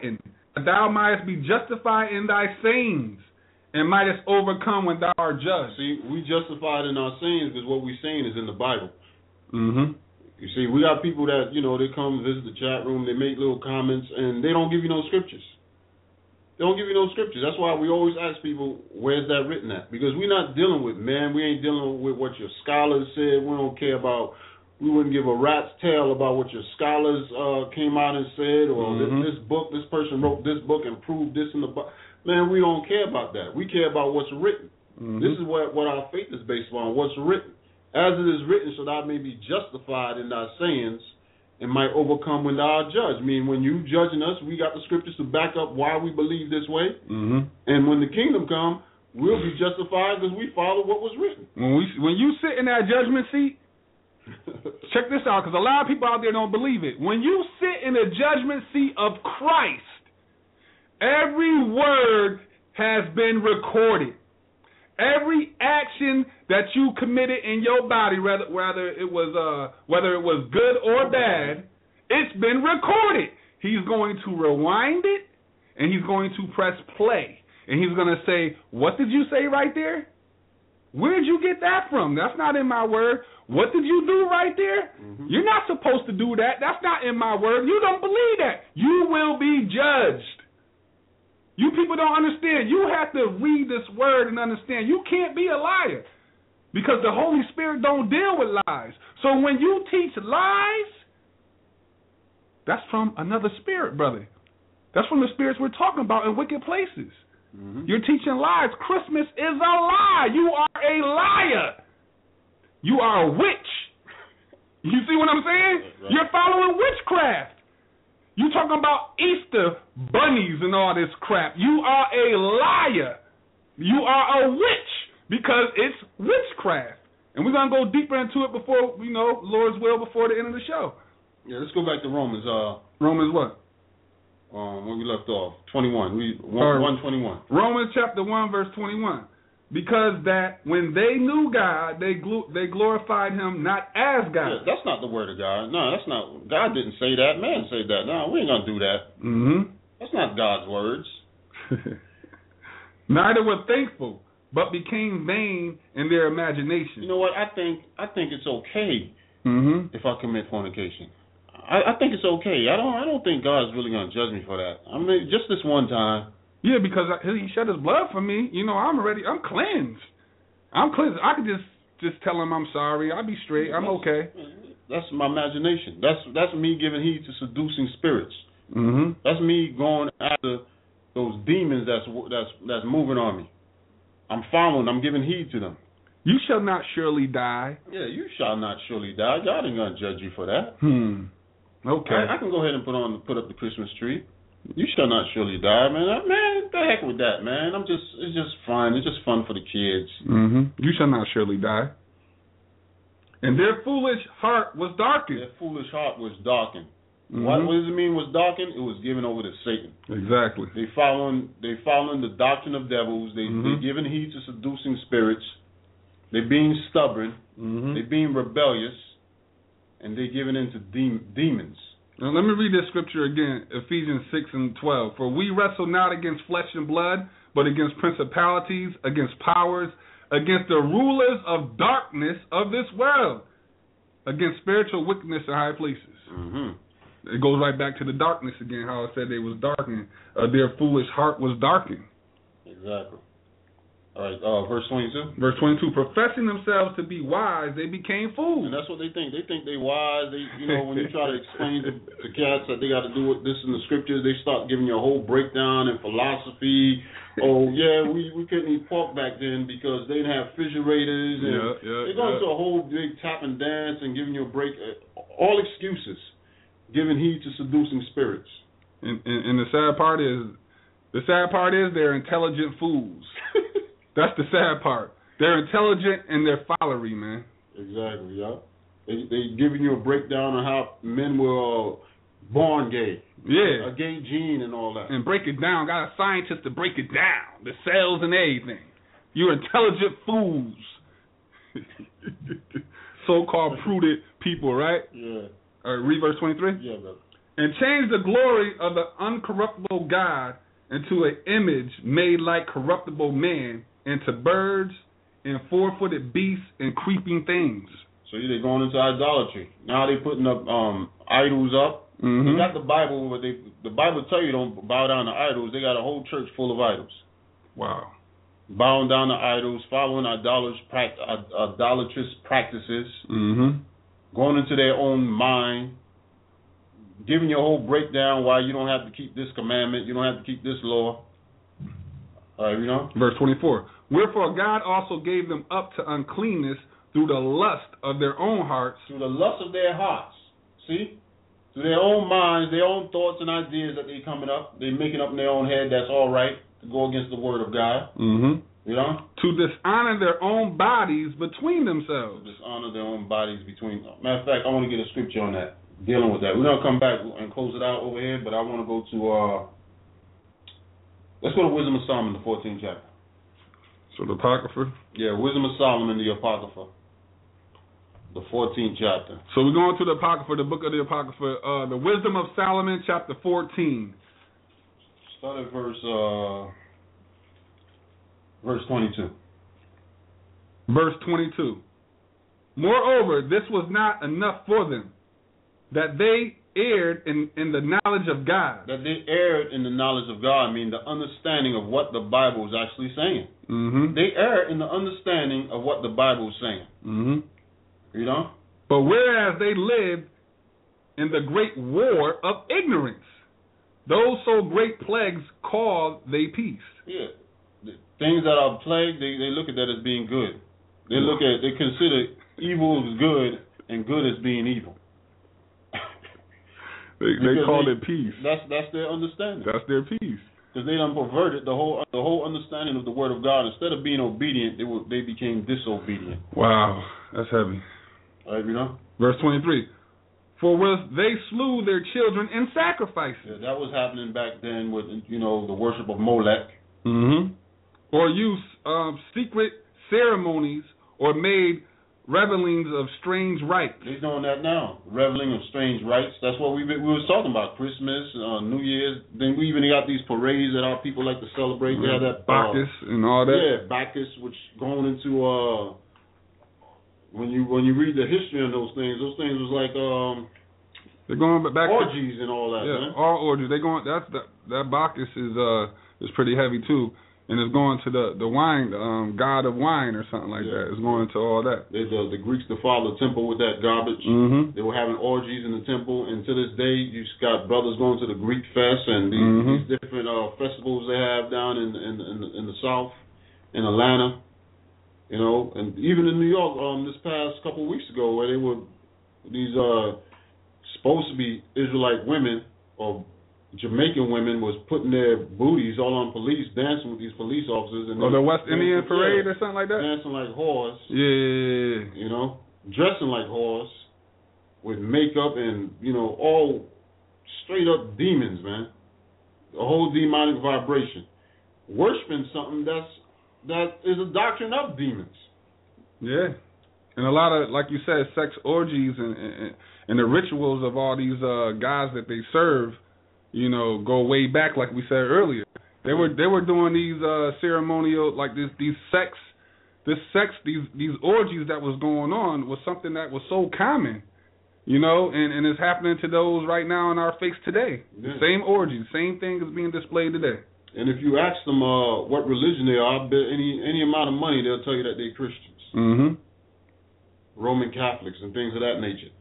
that thou mightest be justified in thy sayings, and mightest overcome when thou art judged. See, we justified in our sins because what we're saying is in the Bible. Mm-hmm. You see, we got people that, you know, they come visit the chat room, they make little comments, and they don't give you no scriptures. They don't give you no scriptures. That's why we always ask people, where's that written at? Because we're not dealing with man. We ain't dealing with what your scholars said. We don't care about, we wouldn't give a rat's tail about what your scholars uh, came out and said, or Mm-hmm. this, this book, this person wrote this book and proved this in the Bible. Man, we don't care about that. We care about what's written. Mm-hmm. This is what, what our faith is based on, what's written. As it is written, so thou may be justified in thy sayings, and might overcome when thou art judged. I mean, when you judging us, we got the scriptures to back up why we believe this way. Mm-hmm. And when the kingdom come, we'll be justified because we follow what was written. When we when you sit in that judgment seat, check this out, because a lot of people out there don't believe it. When you sit in the judgment seat of Christ, every word has been recorded. Every action that you committed in your body, whether whether it was uh whether it was good or bad, it's been recorded. He's going to rewind it, and he's going to press play, and he's going to say, "What did you say right there? Where did you get that from? That's not in my word. What did you do right there? Mm-hmm. You're not supposed to do that. That's not in my word. You don't believe that. You will be judged." You people don't understand. You have to read this word and understand. You can't be a liar because the Holy Spirit don't deal with lies. So when you teach lies, that's from another spirit, brother. That's from the spirits we're talking about in wicked places. Mm-hmm. You're teaching lies. Christmas is a lie. You are a liar. You are a witch. You see what I'm saying? Right. You're following witchcraft. You talking about Easter bunnies and all this crap. You are a liar. You are a witch because it's witchcraft. And we're going to go deeper into it before, you know, Lord's will, before the end of the show. Yeah, let's go back to Romans. Uh, Romans what? um, where we left off, twenty-one. We Or- one twenty-one. Romans chapter one, verse twenty-one. Because that when they knew God, they glu- they glorified him not as God. Yeah, that's not the word of God. No, that's not. God didn't say that. Man said that. No, we ain't gonna do that. Mm-hmm. That's not God's words. Neither were thankful, but became vain in their imagination. You know what? I think I think it's okay Mm-hmm. if I commit fornication. I, I think it's okay. I don't I don't think God's really gonna judge me for that. I mean, just this one time. Yeah, because I, he shed his blood for me. You know, I'm already, I'm cleansed. I'm cleansed. I could just, just tell him I'm sorry. I'll be straight. I'm okay. That's my imagination. That's that's me giving heed to seducing spirits. Mm-hmm. That's me going after those demons that's that's that's moving on me. I'm following. I'm giving heed to them. You shall not surely die. Yeah, you shall not surely die. God ain't gonna judge you for that. Hmm. Okay. I, I can go ahead and put on put up the Christmas tree. You shall not surely die, man. Uh, Man, the heck with that, man. I'm just, it's just fun. It's just fun for the kids. Mm-hmm. You shall not surely die. And their foolish heart was darkened. Their foolish heart was darkened. Mm-hmm. What, what does it mean was darkened? It was given over to Satan. Exactly. They following, they following the doctrine of devils. They, Mhm. they giving heed to seducing spirits. They being stubborn. Mm-hmm. They being rebellious, and they giving in to de- demons. Now let me read this scripture again, Ephesians six and twelve. For we wrestle not against flesh and blood, but against principalities, against powers, against the rulers of darkness of this world, against spiritual wickedness in high places. Mm-hmm. It goes right back to the darkness again, how it said they was darkened. Uh, their foolish heart was darkened. Exactly. All right, uh, verse twenty-two. Verse twenty-two, professing themselves to be wise, they became fools. And that's what they think. They think they wise. They, you know, when you try to explain to, to cats that they got to do with this in the scriptures, they start giving you a whole breakdown in philosophy. Oh yeah, we, we couldn't eat pork back then because they didn't have refrigerators. And Yeah, yeah, they go yeah. into a whole big tap and dance and giving you a break. All excuses, giving heed to seducing spirits. And, and, and the sad part is, the sad part is they're intelligent fools. That's the sad part. They're intelligent and they're follery, man. Exactly, yeah. They they giving you a breakdown on how men were uh, born gay. Yeah. A gay gene and all that. And break it down. Got a scientist to break it down. The cells and everything. You're intelligent fools. So-called prudent people, right? Yeah. All right, read verse twenty-three. Yeah, brother. And changed the glory of the uncorruptible God into an image made like corruptible man, into birds and four-footed beasts and creeping things. So they're going into idolatry. Now they're putting up um, idols up. Mm-hmm. They got the Bible, but they the Bible tell you don't bow down to idols. They got a whole church full of idols. Wow. Bowing down to idols, following idolatrous, idolatrous practices, mm-hmm. going into their own mind, giving you a whole breakdown why you don't have to keep this commandment, you don't have to keep this law. All right, you know? Verse twenty-four. Wherefore God also gave them up to uncleanness through the lust of their own hearts. Through the lust of their hearts. See? Through their own minds, their own thoughts and ideas that they're coming up. They're making up in their own head that's all right to go against the word of God. Mm-hmm. You know? To dishonor their own bodies between themselves. To dishonor their own bodies between them. Matter of fact, I want to get a scripture on that, dealing with that. We're going to come back and close it out over here, but I want to go to, uh, let's go to Wisdom of Solomon, the fourteenth chapter. So the Apocrypha? Yeah, Wisdom of Solomon, the Apocrypha. The fourteenth chapter. So we're going to the Apocrypha, the book of the Apocrypha, uh, the Wisdom of Solomon, chapter fourteen. Start at verse, uh, verse twenty-two. Verse twenty-two. Moreover, this was not enough for them, that they erred in, in the knowledge of God. That they erred in the knowledge of God, I mean the understanding of what the Bible is actually saying. Mm-hmm. They erred in the understanding of what the Bible is saying. Mm-hmm. You know? But whereas they lived in the great war of ignorance, those so great plagues called they peace. Yeah. The things that are plagued, they, they look at that as being good. They look at, they consider evil as good and good as being evil. They, they call they, it peace. That's that's their understanding. That's their peace. Because they done perverted the whole the whole understanding of the word of God. Instead of being obedient, they were they became disobedient. Wow, that's heavy. All right, you know. Verse twenty-three. For was they slew their children in sacrifices. Yeah, that was happening back then with you know the worship of Molech. Mm-hmm. Or used um, secret ceremonies, or made revelings of strange rites. They're doing that now, reveling of strange rites. That's what we we was talking about. Christmas, uh, New Year's. Then we even got these parades that our people like to celebrate. They have that Bacchus uh, and all that. Yeah, Bacchus, which going into uh, when you when you read the history of those things, those things was like um, they're going back orgies to, and all that. Yeah, man. all orgies. They going. That's that that Bacchus is uh is pretty heavy too. And it's going to the the wine, um, god of wine or something like Yeah. that. It's going to all that. They, the, the Greeks defiled the temple with that garbage. Mm-hmm. They were having orgies in the temple, and to this day, you just got brothers going to the Greek fest and these, Mm-hmm. these different uh, festivals they have down in in, in, the, in the South, in Atlanta, you know, and even in New York. Um, this past couple of weeks ago, where they were these uh supposed to be Israelite women or Jamaican women was putting their booties all on police, dancing with these police officers. And or the West Indian dancing, parade yeah, or something like that? dancing like whores. Yeah. You know, dressing like whores with makeup and, you know, all straight up demons, man. A whole demonic vibration. Worshiping something that's that is a doctrine of demons. Yeah. And a lot of, like you said, sex orgies and and, and the rituals of all these uh, guys that they serve, you know, go way back, like we said earlier. They were they were doing these uh, ceremonial, like this these sex, this sex, these these orgies that was going on was something that was so common, you know, and, and it's happening to those right now in our face today. Yeah. The same orgies, same thing is being displayed today. And if you ask them uh, what religion they are, I bet any any amount of money they'll tell you that they're Christians, Mm-hmm. Roman Catholics, and things of that nature.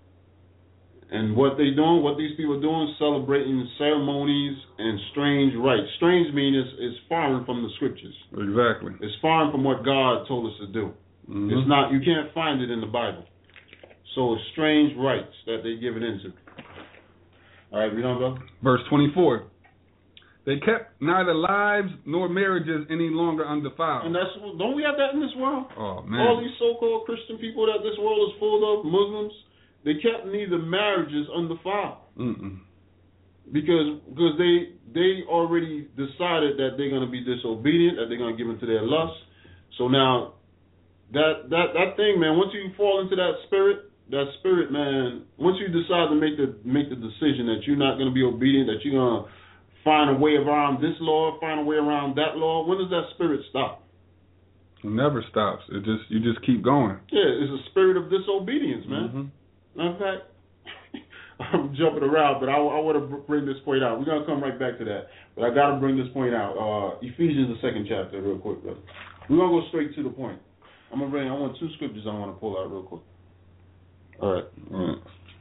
And what they doing, what these people are doing, celebrating ceremonies and strange rites. Strange means it's, it's foreign from the scriptures. Exactly. It's foreign from what God told us to do. Mm-hmm. It's not. You can't find it in the Bible. So it's strange rites that they give it into. All right, read on, bro. Verse twenty-four. They kept neither lives nor marriages any longer undefiled. And that's don't we have that in this world? Oh man. All these so-called Christian people that this world is full of, Muslims, they kept neither marriages undefiled. Mm-mm. Because because they they already decided that they're going to be disobedient, that they're going to give into their lust. So now that that that thing, man, once you fall into that spirit, that spirit, man, once you decide to make the make the decision that you're not going to be obedient, that you're going to find a way around this law, find a way around that law, when does that spirit stop? It never stops. It just you just keep going. Yeah, it's a spirit of disobedience, man. Mm-hmm. Matter of fact, I'm jumping around, but I, I want to bring this point out. We're going to come right back to that, but I got to bring this point out. Uh, Ephesians, the second chapter, real quick, brother. We're going to go straight to the point. I'm going to bring, I want two scriptures I want to pull out real quick. All right. All right.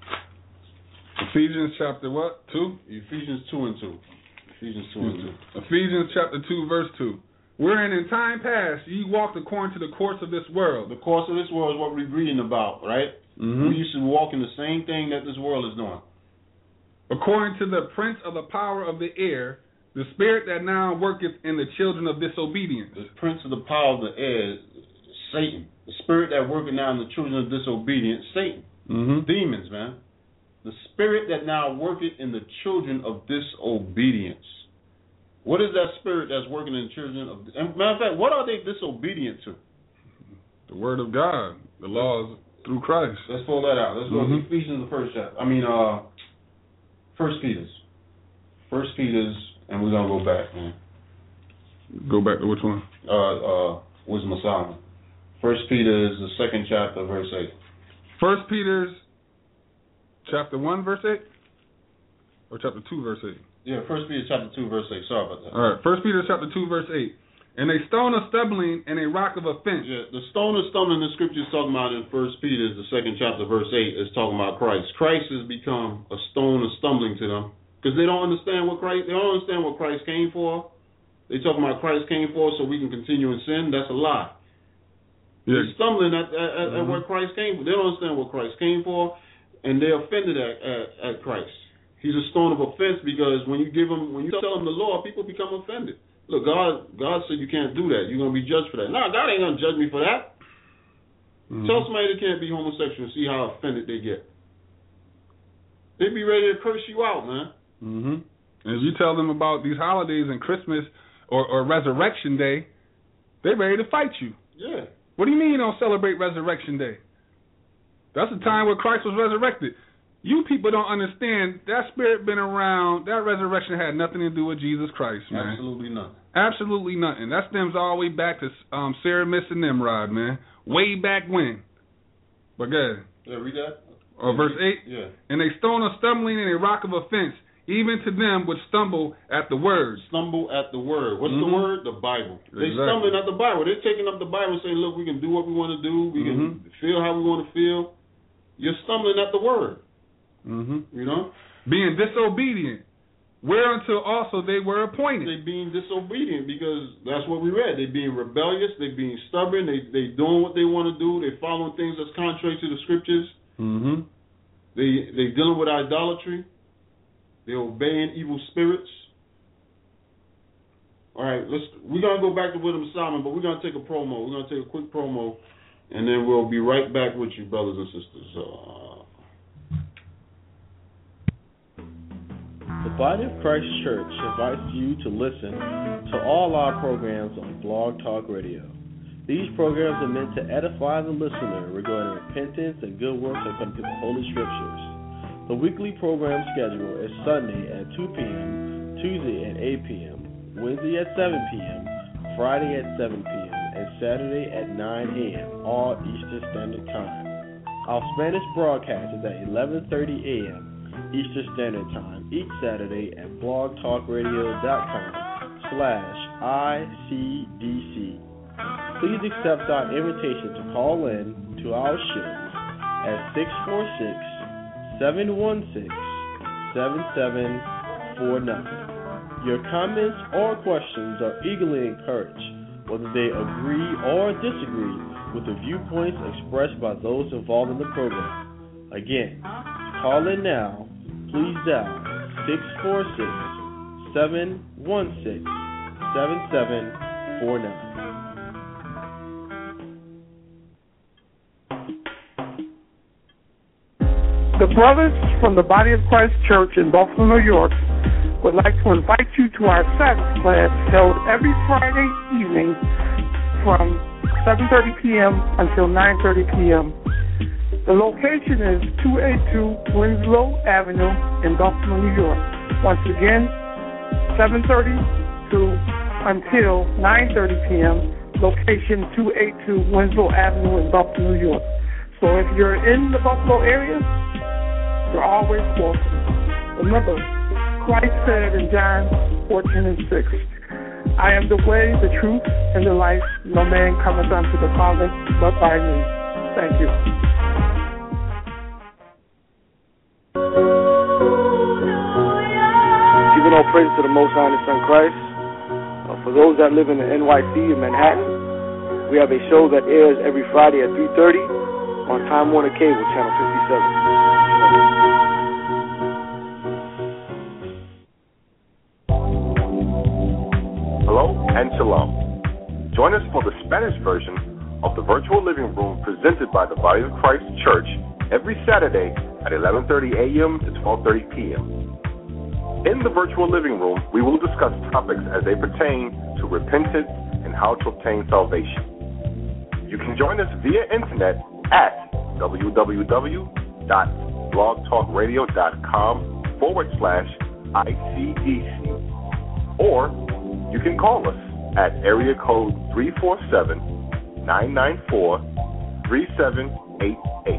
Ephesians chapter what? Two? Ephesians two and two. Ephesians two and two. Ephesians chapter two, verse two. Wherein in time past ye walked according to the course of this world. The course of this world is what we're reading about, right? Mm-hmm. We used to walk in the same thing that this world is doing. According to the prince of the power of the air, the spirit that now worketh in the children of disobedience. The prince of the power of the air, Satan. The spirit that worketh now in the children of disobedience, Satan. Mm-hmm. Demons, man. The spirit that now worketh in the children of disobedience. What is that spirit that's working in the children of... And matter of fact, what are they disobedient to? The word of God. The laws through Christ. Let's pull that out. Let's go mm-hmm. to Ephesians, the first chapter. I mean, uh, First Peter's. First Peter's, and we're going to go back, man. Go back to which one? Uh, uh, Wisdom of Solomon. First Peter's, the second chapter, verse eight. First Peter's chapter one, verse eight? Or chapter two, verse eight? Yeah, First Peter chapter two, verse eight. Sorry about that. All right, First Peter chapter two, verse eight. And a stone of stumbling and a rock of offense. Yeah, the stone of stumbling the scripture is talking about in First Peter, the second chapter, verse eight, is talking about Christ. Christ has become a stone of stumbling to them because they don't understand what Christ. They don't understand what Christ came for. They talking about Christ came for so we can continue in sin. That's a lie. Yeah. They're stumbling at, at, mm-hmm. at what Christ came for. They don't understand what Christ came for, and they're offended at, at, at Christ. He's a stone of offense because when you give them, when you tell them the law, people become offended. Look, God, God said you can't do that. You're gonna be judged for that. No, God ain't gonna judge me for that. Mm-hmm. Tell somebody they can't be homosexual and see how offended they get. They'd be ready to curse you out, man. Mm-hmm. And if you tell them about these holidays and Christmas or, or Resurrection Day, they're ready to fight you. Yeah. What do you mean you don't celebrate Resurrection Day? That's the time where Christ was resurrected. You people don't understand that spirit been around. That resurrection had nothing to do with Jesus Christ, man. Absolutely nothing. Absolutely nothing. That stems all the way back to um, Seramis and Nimrod, man. Way back when. But go ahead. Yeah, read that. Or yeah, verse eight. Yeah. And a stone of stumbling and a rock of offense, even to them which stumble at the word. Stumble at the word. What's mm-hmm. the word? The Bible. They exactly. stumbling at the Bible. They're taking up the Bible saying, look, we can do what we want to do. We mm-hmm. can feel how we want to feel. You're stumbling at the word. Mm-hmm. You know? Being disobedient, whereunto also they were appointed. They being disobedient because that's what we read. They being rebellious. They being stubborn. They they doing what they want to do. They following things that's contrary to the scriptures. Mm-hmm. They they dealing with idolatry. They obeying evil spirits. All right, let's. We're gonna go back to Wisdom of Solomon, but we're gonna take a promo. We're gonna take a quick promo, and then we'll be right back with you, brothers and sisters. Uh, The Body of Christ Church invites you to listen to all our programs on Blog Talk Radio. These programs are meant to edify the listener regarding repentance and good works according to the Holy Scriptures. The weekly program schedule is Sunday at two p.m., Tuesday at eight p.m., Wednesday at seven p.m., Friday at seven p.m., and Saturday at nine a.m., all Eastern Standard Time. Our Spanish broadcast is at eleven thirty a.m. Eastern Standard Time each Saturday at blogtalkradio.com slash ICDC. Please accept our invitation to call in to our shows at six four six, seven one six, seven seven four nine. Your comments or questions are eagerly encouraged, whether they agree or disagree with the viewpoints expressed by those involved in the program. Again, call in now. Please dial six four six, seven one six, seven seven four nine. The brothers from the Body of Christ Church in Buffalo, New York would like to invite you to our Sabbath class held every Friday evening from seven thirty p.m. until nine thirty p.m. The location is two eighty-two Winslow Avenue in Buffalo, New York. Once again, seven thirty to until nine thirty p.m. Location two eighty-two Winslow Avenue in Buffalo, New York. So if you're in the Buffalo area, you're always welcome. Remember, Christ said in John fourteen and six, I am the way, the truth, and the life. No man cometh unto the Father but by me. Thank you. Giving all praise to the Most High and His Son Christ. Uh, for those that live in the N Y C in Manhattan, we have a show that airs every Friday at three thirty on Time Warner Cable, Channel fifty-seven. Hello and shalom. Join us for the Spanish version of the Virtual Living Room presented by the Body of Christ Church every Saturday at eleven thirty a.m. to twelve thirty p.m. In the Virtual Living Room, we will discuss topics as they pertain to repentance and how to obtain salvation. You can join us via internet at www.blogtalkradio.com forward slash ICDC. Or you can call us at area code three four seven, nine nine four, three seven eight eight.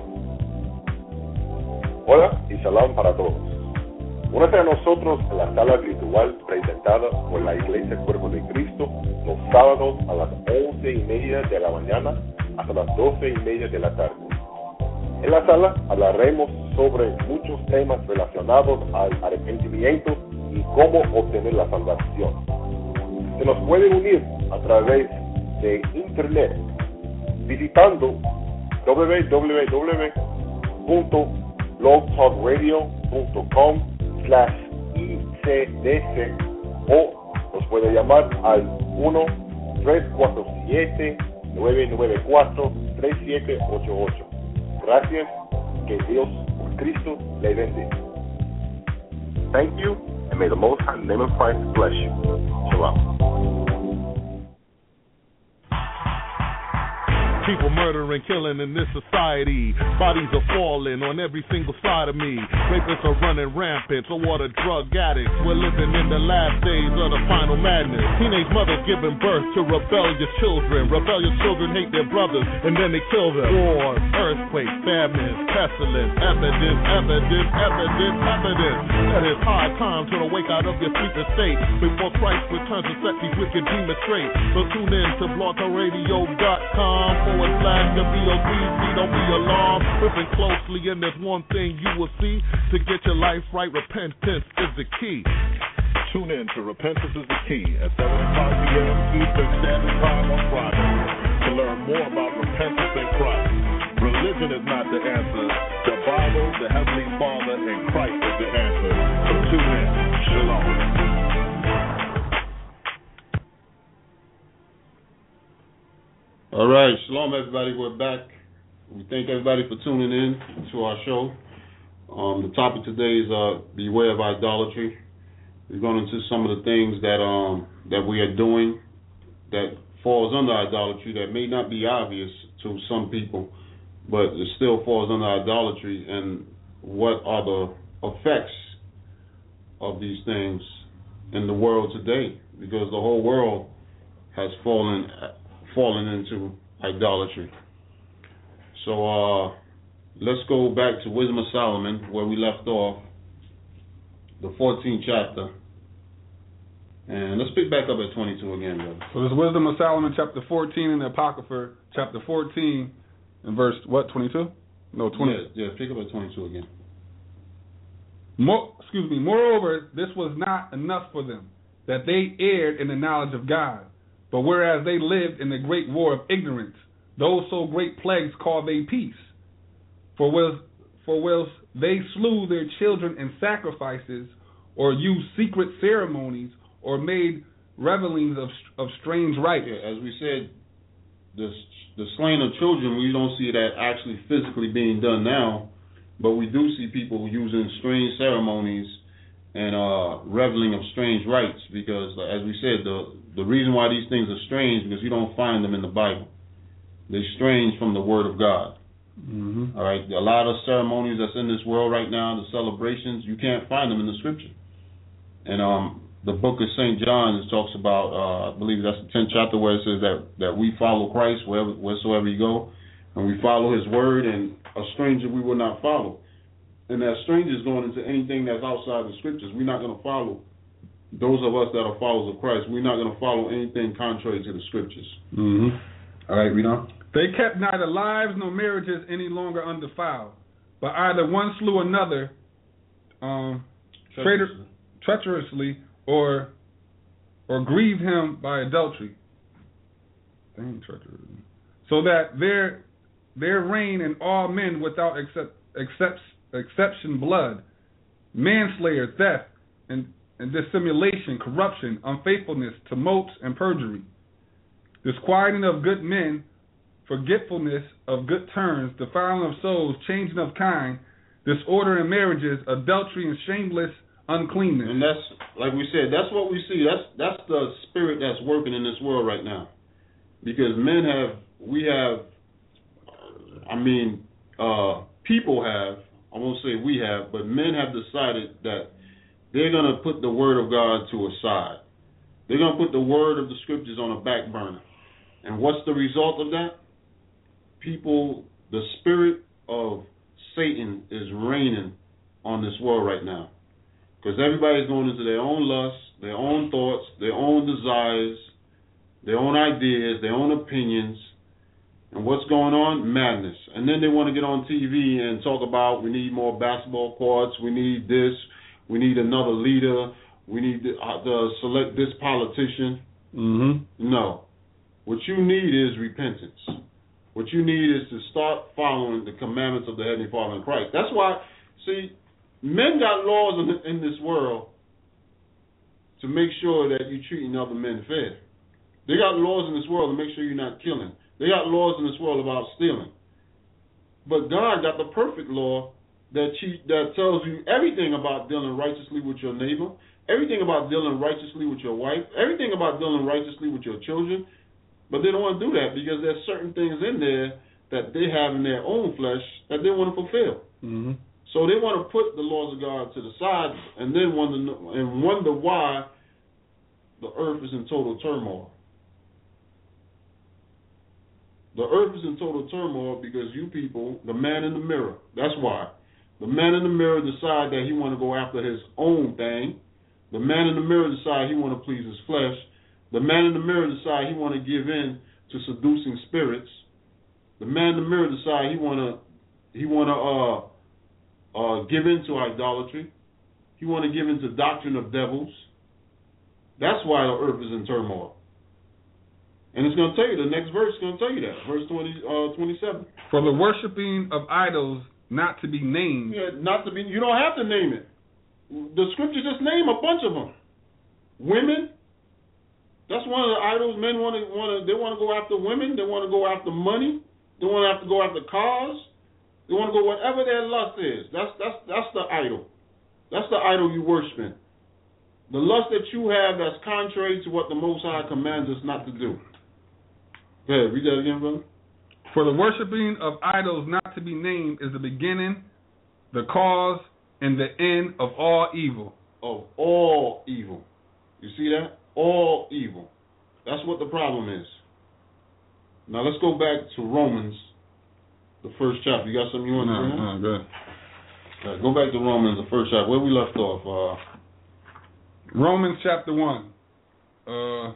Hola y shalom para todos. Únete a nosotros en la sala virtual presentada por la Iglesia Cuerpo de Cristo los sábados a las once y media de la mañana hasta las doce y media de la tarde. En la sala hablaremos sobre muchos temas relacionados al arrepentimiento y cómo obtener la salvación. Se nos puede unir a través de internet visitando w w w punto blogtalkradio punto com slash I C D C o nos puede llamar al uno tres cuatro siete, nueve nueve cuatro, tres siete ocho ocho. Gracias, que Dios por Cristo le bendiga. Thank you, and may the Most High name of Christ bless you. Shalom. People murdering, killing in this society. Bodies are falling on every single side of me. Rapists are running rampant, so what a drug addicts. We're living in the last days of the final madness. Teenage mothers giving birth to rebellious children. Rebellious children hate their brothers, and then they kill them. Wars, earthquakes, famines, pestilence, evidence, evidence, evidence, evidence. That it's high time to wake out of your sleeping state before Christ returns to set these wicked demons straight. So tune in to blog talk radio dot com forward slash W O D C. Don't be alarmed. Listen closely, and there's one thing you will see. To get your life right, repentance is the key. Tune in to Repentance is the Key at seven o'clock p.m. Eastern Standard Time on Friday to learn more about repentance in Christ. Religion is not the answer. The Bible, the Heavenly Father, and Christ is the answer. So tune in. Shalom. All right, shalom everybody, we're back. We thank everybody for tuning in to our show. Um, the topic today is uh, beware of idolatry. We're going into some of the things that um, that we are doing that falls under idolatry that may not be obvious to some people, but it still falls under idolatry, and what are the effects of these things in the world today, because the whole world has fallen fallen into idolatry. So uh, let's go back to Wisdom of Solomon, where we left off, the fourteenth chapter. And let's pick back up at twenty-two again, brother. So this Wisdom of Solomon, chapter fourteen in the Apocrypha, chapter fourteen, and verse, what, twenty-two? No, twenty. Yeah, yeah, pick up at twenty-two again. More, excuse me, moreover, this was not enough for them, that they erred in the knowledge of God. But whereas they lived in the great war of ignorance, those so great plagues called they peace. For whilst, for whilst they slew their children in sacrifices, or used secret ceremonies, or made revelings of of strange rites. Yeah, as we said, the the slaying of children, we don't see that actually physically being done now, but we do see people using strange ceremonies and uh, reveling of strange rites, because, as we said, the the reason why these things are strange because you don't find them in the Bible. They're strange from the Word of God. Mm-hmm. All right, a lot of ceremonies that's in this world right now, the celebrations, you can't find them in the scripture. And um, the book of Saint John talks about, uh, I believe that's the tenth chapter, where it says that, that we follow Christ wherever, wheresoever you go, and we follow his word, and a stranger we will not follow. And that stranger is going into anything that's outside the scriptures. We're not going to follow. Those of us that are followers of Christ, we're not going to follow anything contrary to the scriptures. Mm-hmm. All right, read on. They kept neither lives nor marriages any longer undefiled, but either one slew another um, treacherously. treacherously or or grieved him by adultery. Dang, treacherously. So that there there reign in all men without except, except, exception blood, manslayer, theft, and, and dissimulation, corruption, unfaithfulness, tumults, and perjury, disquieting of good men, forgetfulness of good turns, defiling of souls, changing of kind, disorder in marriages, adultery and shameless uncleanness. And that's, like we said, that's what we see. That's that's the spirit that's working in this world right now. Because men have, we have, I mean, uh, people have, I won't say we have, but men have decided that they're going to put the word of God to a side. They're going to put the word of the scriptures on a back burner. And what's the result of that? People, the spirit of Satan is reigning on this world right now. Because everybody's going into their own lusts, their own thoughts, their own desires, their own ideas, their own opinions. And what's going on? Madness. And then they want to get on T V and talk about we need more basketball courts, we need this, we need another leader, we need to, uh, to select this politician. Mm-hmm. No. What you need is repentance. What you need is to start following the commandments of the Heavenly Father in Christ. That's why, see, men got laws in, the, in this world to make sure that you're treating other men fair. They got laws in this world to make sure you're not killing. They got laws in this world about stealing. But God got the perfect law that she, that tells you everything about dealing righteously with your neighbor, everything about dealing righteously with your wife, everything about dealing righteously with your children. But they don't want to do that because there's certain things in there that they have in their own flesh that they want to fulfill. Mm-hmm. So they want to put the laws of God to the side and then wonder and wonder why the earth is in total turmoil. The earth is in total turmoil because you people, the man in the mirror, that's why. The man in the mirror decide that he want to go after his own thing. The man in the mirror decide he want to please his flesh. The man in the mirror decide he want to give in to seducing spirits. The man in the mirror decide he want to he want to uh uh give in to idolatry. He want to give in to doctrine of devils. That's why the earth is in turmoil. And it's going to tell you, the next verse is going to tell you that. Verse twenty, uh, twenty-seven. For the worshiping of idols not to be named. Yeah, not to be, you don't have to name it. The scripture just name a bunch of them. Women. That's one of the idols. Men want to want to. They want to go after women. They want to go after money. They want to have to go after cars. They want to go whatever their lust is. That's that's that's the idol. That's the idol you worshiping. The lust that you have that's contrary to what the Most High commands us not to do. Go ahead, read that again, brother. For the worshiping of idols not to be named is the beginning, the cause, and the end of all evil. Of all evil. You see that? All evil. That's what the problem is. Now let's go back to Romans, the first chapter. You got something you want to no, bring? No, good. Right, go back to Romans, the first chapter. Where we left off? Uh, Romans chapter one. Uh,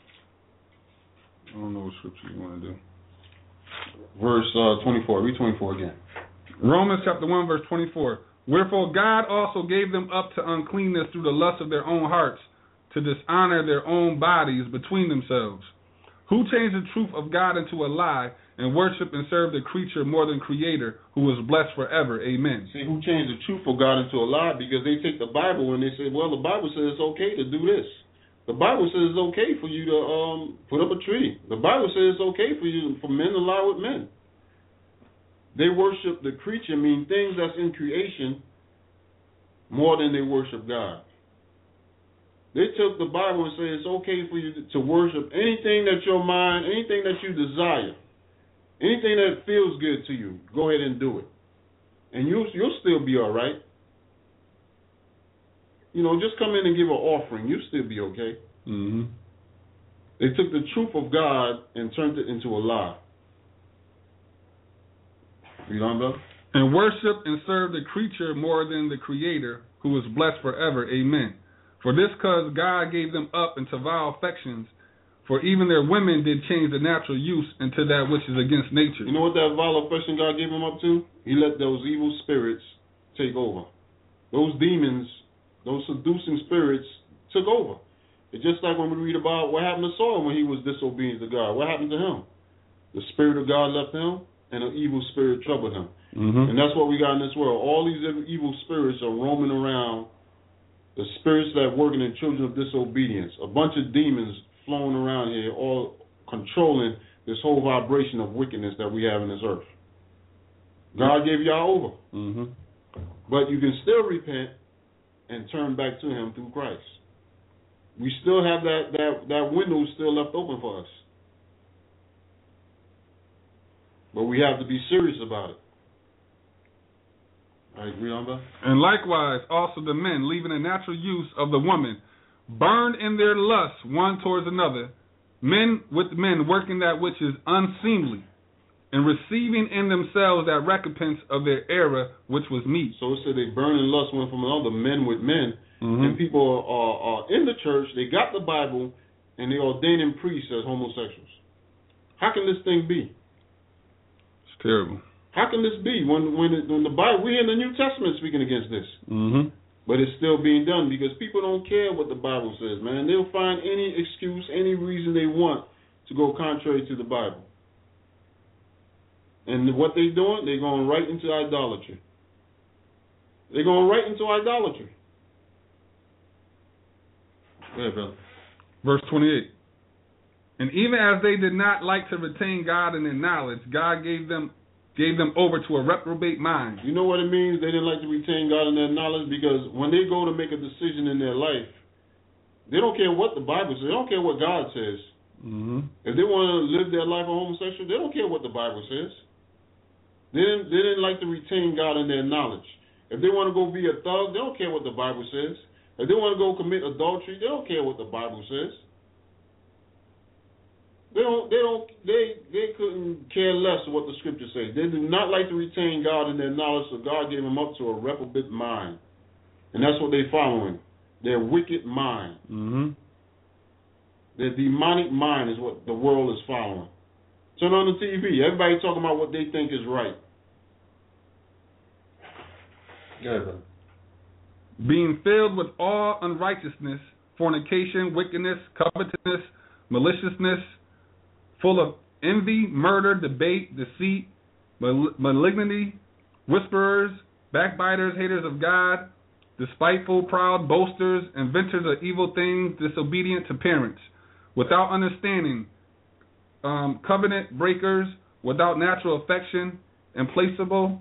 I don't know what scripture you want to do. Verse uh, twenty-four. Read twenty-four again. Romans chapter one, verse twenty-four. Wherefore God also gave them up to uncleanness through the lust of their own hearts, to dishonor their own bodies between themselves, who changed the truth of God into a lie, and worship and serve the creature more than Creator, who is blessed forever. Amen. See, who changed the truth of God into a lie? Because they take the Bible and they say, well, the Bible says it's okay to do this. The Bible says it's okay for you to um, put up a tree. The Bible says it's okay for you for men to lie with men. They worship the creature, mean things that's in creation, more than they worship God. They took the Bible and said it's okay for you to worship anything that your mind, anything that you desire. Anything that feels good to you, go ahead and do it. And you'll, you'll still be all right. You know, just come in and give an offering. You'll still be okay. Mm-hmm. They took the truth of God and turned it into a lie. You know, brother? And worship and serve the creature more than the Creator, who is blessed forever. Amen. For this cause God gave them up into vile affections, for even their women did change the natural use into that which is against nature. You know what that vile affection God gave them up to? He let those evil spirits take over. Those demons, those seducing spirits took over. It's just like when we read about what happened to Saul when he was disobedient to God. What happened to him? The Spirit of God left him, and an evil spirit troubled him. Mm-hmm. And that's what we got in this world. All these evil spirits are roaming around, the spirits that are working in children of disobedience. A bunch of demons flowing around here, all controlling this whole vibration of wickedness that we have in this earth. God gave y'all over. Mm-hmm. But you can still repent and turn back to Him through Christ. We still have that, that, that window still left open for us. But we have to be serious about it. I agree on that. And likewise, also the men, leaving the natural use of the woman, burned in their lust one towards another, men with men working that which is unseemly, and receiving in themselves that recompense of their error, which was meat. So it said they burn in lust one from another, men with men, mm-hmm. and people are, are, are in the church, they got the Bible, and they ordaining priests as homosexuals. How can this thing be? It's terrible. How can this be when when, it, when the Bible, we're in the New Testament speaking against this? Mm-hmm. But it's still being done because people don't care what the Bible says, man. They'll find any excuse, any reason they want to go contrary to the Bible. And what they're doing, they're going right into idolatry. They're going right into idolatry. Go ahead, brother. Verse twenty-eight. And even as they did not like to retain God in their knowledge, God gave them gave them over to a reprobate mind. You know what it means? They didn't like to retain God in their knowledge because when they go to make a decision in their life, they don't care what the Bible says. They don't care what God says. Mm-hmm. If they want to live their life a homosexual, they don't care what the Bible says. They didn't, they didn't like to retain God in their knowledge. If they want to go be a thug, they don't care what the Bible says. If they want to go commit adultery, they don't care what the Bible says. They don't. They don't. They they couldn't care less what the Scripture says. They do not like to retain God in their knowledge, so God gave them up to a reprobate mind, and that's what they're following. Their wicked mind. Mm-hmm. Their demonic mind is what the world is following. Turn on the T V. Everybody talking about what they think is right. Yeah, being filled with all unrighteousness, fornication, wickedness, covetousness, maliciousness, full of envy, murder, debate, deceit, mal- malignity, whisperers, backbiters, haters of God, despiteful, proud, boasters, inventors of evil things, disobedient to parents, without understanding, um, covenant breakers, without natural affection, implacable,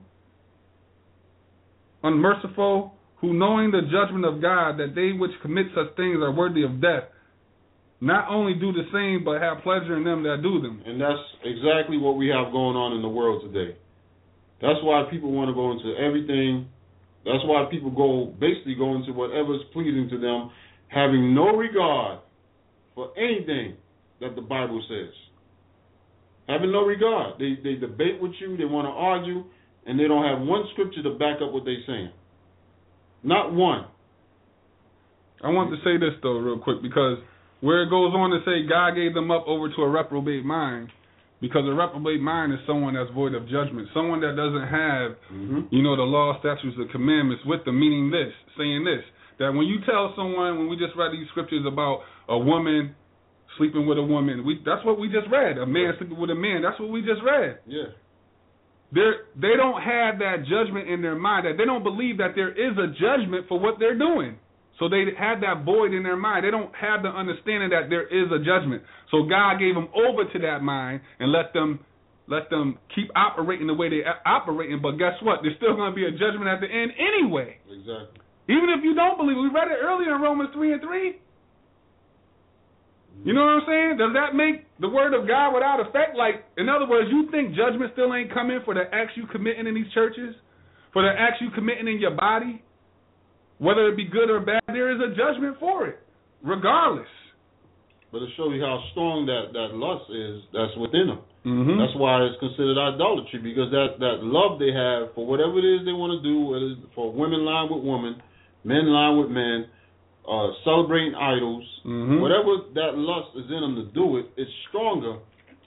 unmerciful, who knowing the judgment of God, that they which commit such things are worthy of death, not only do the same, but have pleasure in them that do them. And that's exactly what we have going on in the world today. That's why people want to go into everything. That's why people go basically go into whatever's pleasing to them, having no regard for anything that the Bible says. Having no regard. They they debate with you, they want to argue, and they don't have one scripture to back up what they're saying. Not one. I want to say this, though, real quick, because where it goes on to say God gave them up over to a reprobate mind, because a reprobate mind is someone that's void of judgment, someone that doesn't have, mm-hmm. you know, the law, statutes, the commandments with them, meaning this, saying this, that when you tell someone, when we just read these scriptures about a woman sleeping with a woman, we that's what we just read, a man sleeping with a man, that's what we just read. Yeah. They're, they don't have that judgment in their mind, that they don't believe that there is a judgment for what they're doing. So they have that void in their mind. They don't have the understanding that there is a judgment. So God gave them over to that mind and let them let them keep operating the way they're operating. But guess what? There's still going to be a judgment at the end anyway. Exactly. Even if you don't believe. We read it earlier in Romans three and three. You know what I'm saying? Does that make the word of God without effect? Like, in other words, you think judgment still ain't coming for the acts you committing in these churches? For the acts you committing in your body? Whether it be good or bad, there is a judgment for it, regardless. But to show you how strong that, that lust is that's within them. Mm-hmm. That's why it's considered idolatry, because that, that love they have for whatever it is they want to do, whether it's for women lying with women, men lying with men, uh, celebrating idols, mm-hmm. whatever that lust is in them to do it, it's stronger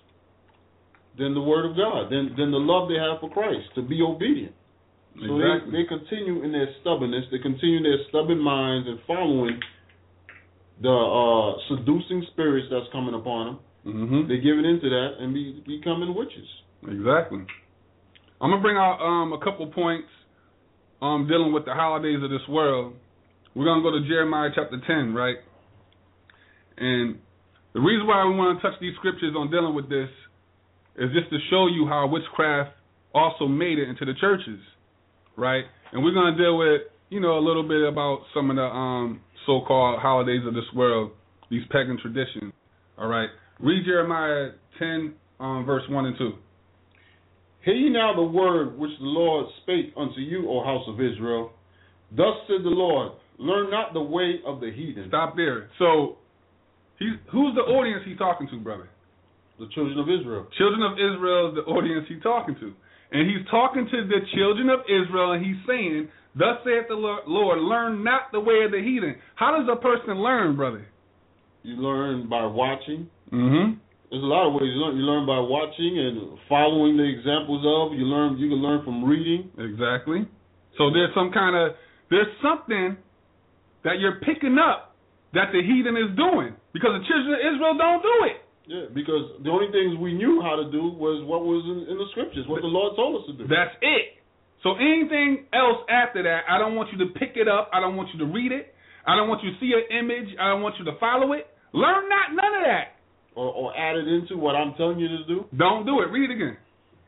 than the word of God, than, than the love they have for Christ, to be obedient. So exactly. they, they continue in their stubbornness, they continue in their stubborn minds and following the uh, seducing spirits that's coming upon them. Mm-hmm. They're giving into that and be, becoming witches. Exactly. I'm going to bring out um, a couple points um, dealing with the holidays of this world. We're going to go to Jeremiah chapter ten, right? And the reason why we want to touch these scriptures on dealing with this is just to show you how witchcraft also made it into the churches, right? And we're going to deal with, you know, a little bit about some of the um, so-called holidays of this world, these pagan traditions, all right? Read Jeremiah ten, um, verse one and two. Hear ye now the word which the Lord spake unto you, O house of Israel. Thus said the Lord, learn not the way of the heathen. Stop there. So, he's, who's the audience he's talking to, brother? The children of Israel. Children of Israel is the audience he's talking to. And he's talking to the children of Israel, and he's saying, thus saith the Lord, learn not the way of the heathen. How does a person learn, brother? You learn by watching. Mm-hmm. There's a lot of ways you learn. You learn by watching and following the examples of. You learn. You can learn from reading. Exactly. So there's some kind of, there's something that you're picking up that the heathen is doing, because the children of Israel don't do it. Yeah, because the only things we knew how to do was what was in, in the scriptures, what the Lord told us to do. That's it. So anything else after that, I don't want you to pick it up. I don't want you to read it. I don't want you to see an image. I don't want you to follow it. Learn not none of that. Or, or add it into what I'm telling you to do. Don't do it. Read it again.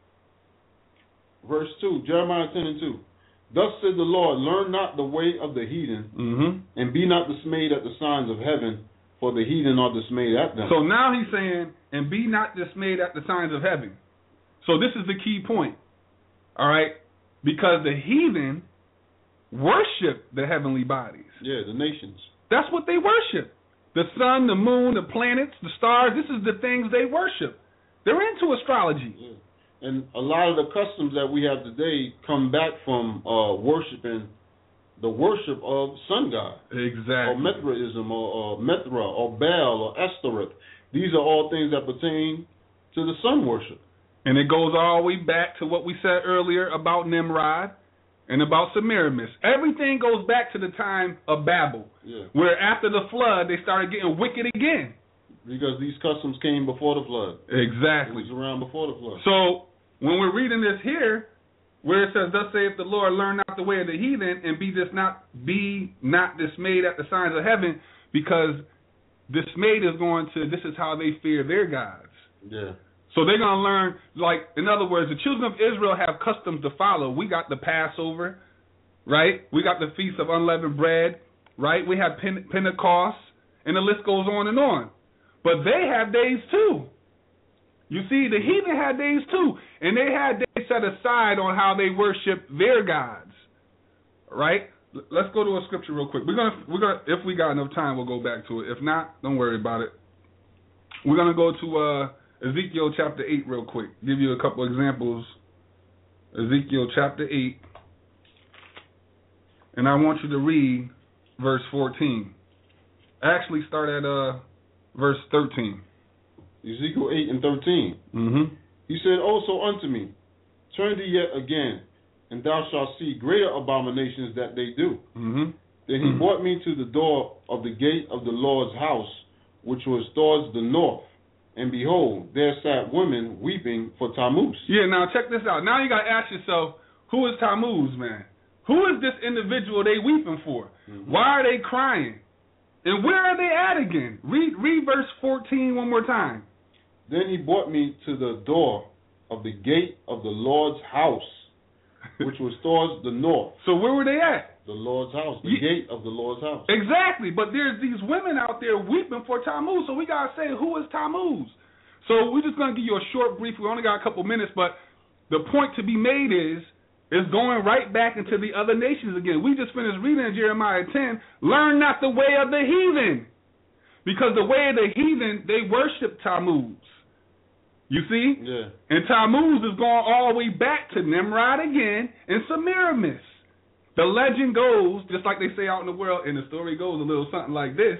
Verse two, Jeremiah ten and two. Thus said the Lord, learn not the way of the heathen, mm-hmm. and be not dismayed at the signs of heaven, for the heathen are dismayed at them. So now he's saying, and be not dismayed at the signs of heaven. So this is the key point. All right? Because the heathen worship the heavenly bodies. Yeah, the nations. That's what they worship. The sun, the moon, the planets, the stars, this is the things they worship. They're into astrology. Yeah. And a lot of the customs that we have today come back from uh, worshiping the worship of sun god. Exactly. Or Mithraism, or, or Mithra, or Baal, or Ashtoreth. These are all things that pertain to the sun worship. And it goes all the way back to what we said earlier about Nimrod and about Semiramis. Everything goes back to the time of Babel, yeah. where after the flood, they started getting wicked again. Because these customs came before the flood. Exactly. It was around before the flood. So when we're reading this here, where it says, thus saith the Lord, learn not the way of the heathen, and be this not be not dismayed at the signs of heaven, because dismayed is going to, this is how they fear their gods. Yeah. So they're going to learn, like, in other words, the children of Israel have customs to follow. We got the Passover, right? We got the Feast of Unleavened Bread, right? We have Pente- Pentecost, and the list goes on and on. But they have days too. You see, the heathen had days too, and they had days set aside on how they worship their gods, right? L- let's go to a scripture real quick. We're gonna, we're gonna, if we got enough time, we'll go back to it. If not, don't worry about it. We're gonna go to uh, Ezekiel chapter eight real quick. Give you a couple examples. Ezekiel chapter eight, and I want you to read verse fourteen. Actually, start at uh, verse thirteen. Ezekiel eight and thirteen. Mm-hmm. He said, also unto me, turn thee yet again, and thou shalt see greater abominations that they do. Mm-hmm. Then he mm-hmm. brought me to the door of the gate of the Lord's house, which was towards the north. And behold, there sat women weeping for Tammuz. Yeah, now check this out. Now you got to ask yourself, who is Tammuz, man? Who is this individual they weeping for? Mm-hmm. Why are they crying? And where are they at again? Read, read verse fourteen one more time. Then he brought me to the door of the gate of the Lord's house, which was towards the north. So where were they at? The Lord's house, the You- gate of the Lord's house. Exactly, but there's these women out there weeping for Tammuz, so we gotta say, who is Tammuz? So we're just gonna give you a short brief. We only got a couple minutes, but the point to be made is, is going right back into the other nations again. We just finished reading in Jeremiah ten, learn not the way of the heathen, because the way of the heathen, they worship Tammuz. You see? Yeah. And Tammuz is going all the way back to Nimrod again and Semiramis. The legend goes, just like they say out in the world, and the story goes a little something like this.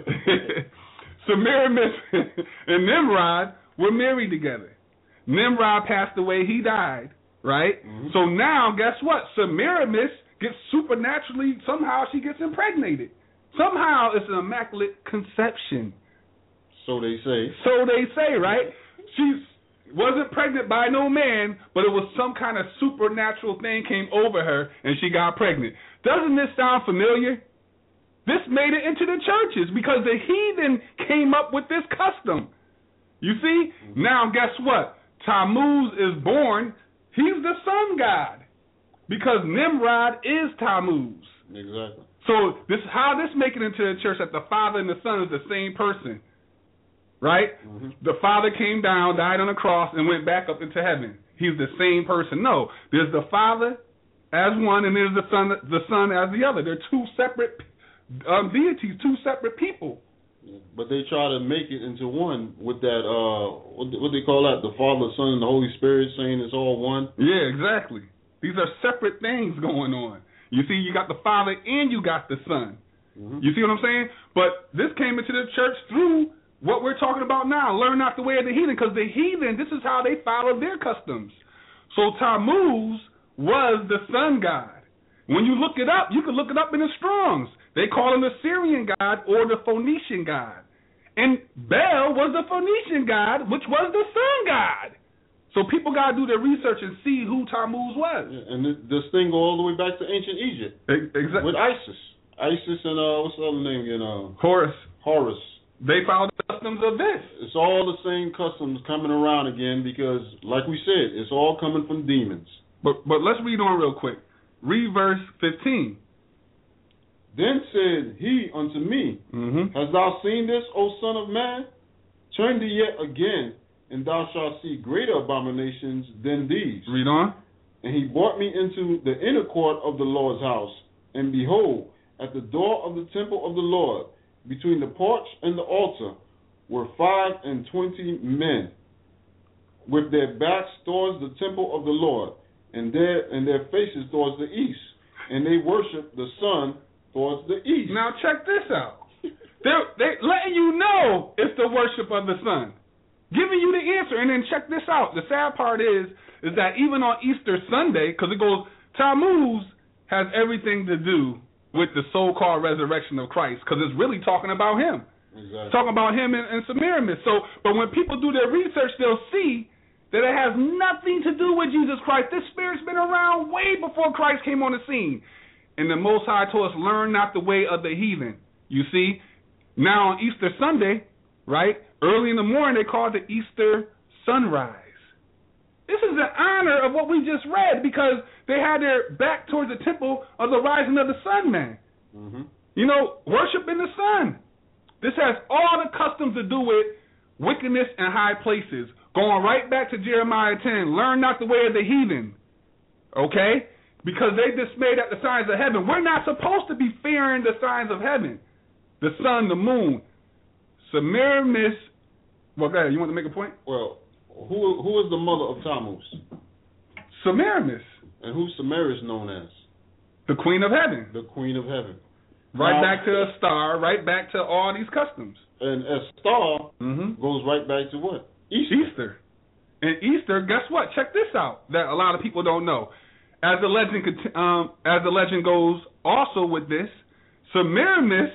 Semiramis and Nimrod were married together. Nimrod passed away, he died, right? Mm-hmm. So now, guess what? Semiramis gets supernaturally, somehow she gets impregnated. Somehow it's an immaculate conception. So they say. So they say, right? She wasn't pregnant by no man, but it was some kind of supernatural thing came over her, and she got pregnant. Doesn't this sound familiar? This made it into the churches because the heathen came up with this custom. You see? Mm-hmm. Now, guess what? Tammuz is born. He's the sun god because Nimrod is Tammuz. Exactly. So this how this make it into the church that the Father and the Son is the same person. Right? Mm-hmm. The Father came down, died on the cross, and went back up into heaven. He's the same person. No, there's the Father as one, and there's the Son, the Son as the other. They're two separate um, deities, two separate people. But they try to make it into one with that, uh, what, what they call that, the Father, Son, and the Holy Spirit, saying it's all one. Yeah, exactly. These are separate things going on. You see, you got the Father and you got the Son. Mm-hmm. You see what I'm saying? But this came into the church through what we're talking about now. Learn not the way of the heathen, because the heathen, this is how they follow their customs. So Tammuz was the sun god. When you look it up, you can look it up in the Strongs. They call him the Syrian god or the Phoenician god. And Bel was the Phoenician god, which was the sun god. So people got to do their research and see who Tammuz was. Yeah, and this, this thing go all the way back to ancient Egypt. Exactly. With Isis. Isis and, uh, what's the other name again? Uh, Horus. Horus. They follow the customs of this. It's all the same customs coming around again because, like we said, it's all coming from demons. But but let's read on real quick. Read verse fifteen. Then said he unto me, mm-hmm. Hast thou seen this, O son of man? Turn thee yet again, and thou shalt see greater abominations than these. Read on. And he brought me into the inner court of the Lord's house, and behold, at the door of the temple of the Lord, between the porch and the altar, were five and twenty men, with their backs towards the temple of the Lord, and their and their faces towards the east, and they worshiped the sun towards the east. Now check this out. They're, they're letting you know it's the worship of the sun, giving you the answer. And then check this out. The sad part is, is that even on Easter Sunday, because it goes, Tammuz has everything to do with the so-called resurrection of Christ, because it's really talking about him. Exactly. Talking about him and, and Semiramis. So, but when people do their research, they'll see that it has nothing to do with Jesus Christ. This spirit's been around way before Christ came on the scene. And the Most High told us, learn not the way of the heathen. You see? Now on Easter Sunday, right, early in the morning, they call it the Easter sunrise. This is an honor of what we just read because they had their back towards the temple of the rising of the sun, man. Mm-hmm. You know, worshiping the sun. This has all the customs to do with wickedness in high places. Going right back to Jeremiah ten, learn not the way of the heathen. Okay? Because they dismayed at the signs of heaven. We're not supposed to be fearing the signs of heaven. The sun, the moon. Semiramis. Well, go ahead. You want to make a point? Well, who who is the mother of Tammuz? Semiramis. And who's Semiramis known as? The Queen of Heaven. The Queen of Heaven. Right now, back to a star, right back to all these customs. And a star mm-hmm. goes right back to what? Easter. Easter. And Easter, guess what? Check this out that a lot of people don't know. As the legend um, as the legend goes, also with this, Semiramis,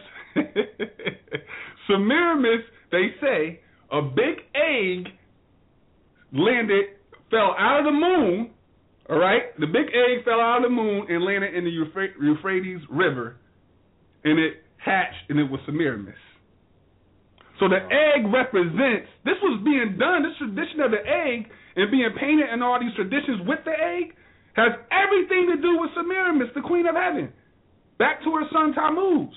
Semiramis, they say, a big egg landed, fell out of the moon, all right? The big egg fell out of the moon and landed in the Euphrates River, and it hatched, and it was Semiramis. So the egg represents, this was being done, this tradition of the egg and being painted and all these traditions with the egg has everything to do with Semiramis, the Queen of Heaven. back to her son Tammuz.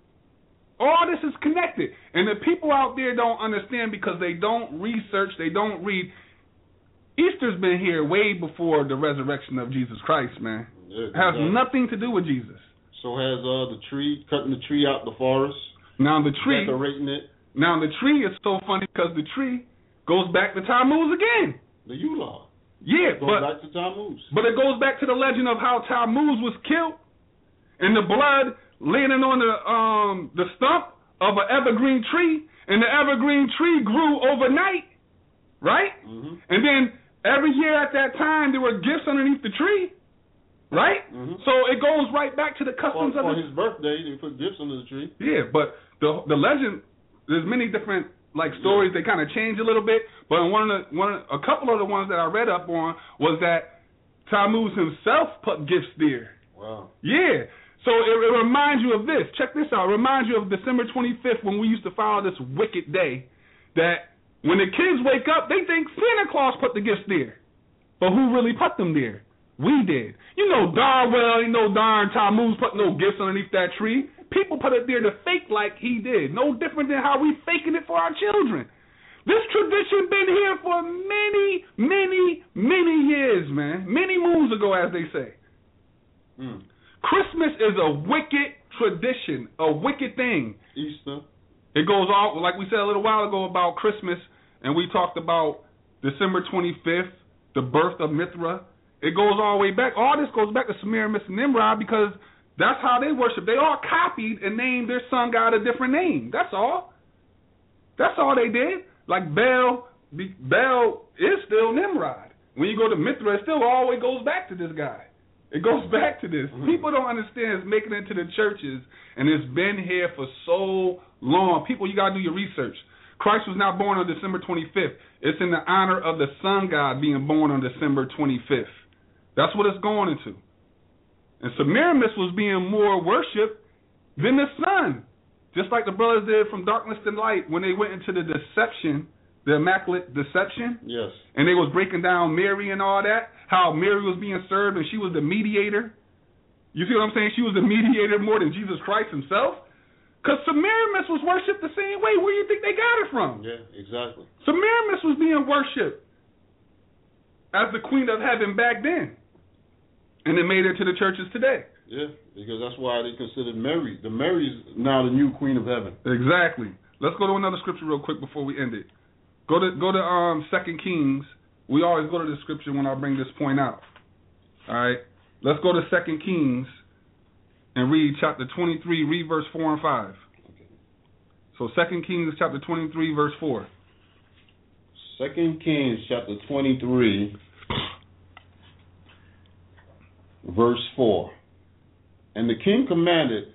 All this is connected. And the people out there don't understand because they don't research, they don't read. Easter's been here way before the resurrection of Jesus Christ, man. Yeah, it has exactly. nothing to do with Jesus. So has uh, the tree, cutting the tree out the forest. Now the tree, decorating it. Now the tree is so funny because the tree goes back to Tammuz again. The Yule. Yeah, it goes but back to Tammuz. But it goes back to the legend of how Tammuz was killed, and the blood landing on the um the stump of an evergreen tree, and the evergreen tree grew overnight, right? Mm-hmm. And then every year at that time there were gifts underneath the tree, right? Mm-hmm. So it goes right back to the customs for, of for the, his birthday. They put gifts under the tree. Yeah, but the the legend, there's many different like stories. Yeah. They kind of change a little bit, but one of the one of, a couple of the ones that I read up on was that Tammuz himself put gifts there. Wow. Yeah. So it, it reminds you of this. Check this out. It reminds you of December twenty-fifth when we used to follow this wicked day that when the kids wake up, they think Santa Claus put the gifts there. But who really put them there? We did. You know darn well, you know darn Tammuz put no gifts underneath that tree. People put it there to fake like he did. No different than how we faking it for our children. This tradition been here for many, many, many years, man. Many moons ago, as they say. Mm. Christmas is a wicked tradition, a wicked thing. Easter. It goes all, like we said a little while ago about Christmas, and we talked about December twenty-fifth, the birth of Mithra. It goes all the way back. All this goes back to Semiramis and Nimrod because that's how they worship. They all copied and named their sun god a different name. That's all. That's all they did. Like Baal, Baal is still Nimrod. When you go to Mithra, it still always goes back to this guy. It goes back to this. Mm-hmm. People don't understand it's making it to the churches, and it's been here for so long. People, you got to do your research. Christ was not born on December twenty-fifth. It's in the honor of the sun god being born on December twenty-fifth. That's what it's going into. And Semiramis was being more worshipped than the sun. Just like the brothers did from darkness to light when they went into the deception, the immaculate deception. Yes. And they was breaking down Mary and all that, how Mary was being served and she was the mediator. You see what I'm saying? She was the mediator more than Jesus Christ himself. Because Semiramis was worshipped the same way. Where do you think they got it from? Yeah, exactly. Semiramis was being worshipped as the queen of heaven back then. And it made it to the churches today. Yeah, because that's why they considered Mary. The Mary is now the new queen of heaven. Exactly. Let's go to another scripture real quick before we end it. Go to go to um Second Kings. We always go to the scripture when I bring this point out. All right. Let's go to Second Kings and read chapter twenty-three, read verse four and five. Okay. So Second Kings chapter twenty-three, verse four. Second Kings chapter twenty-three, verse four. And the king commanded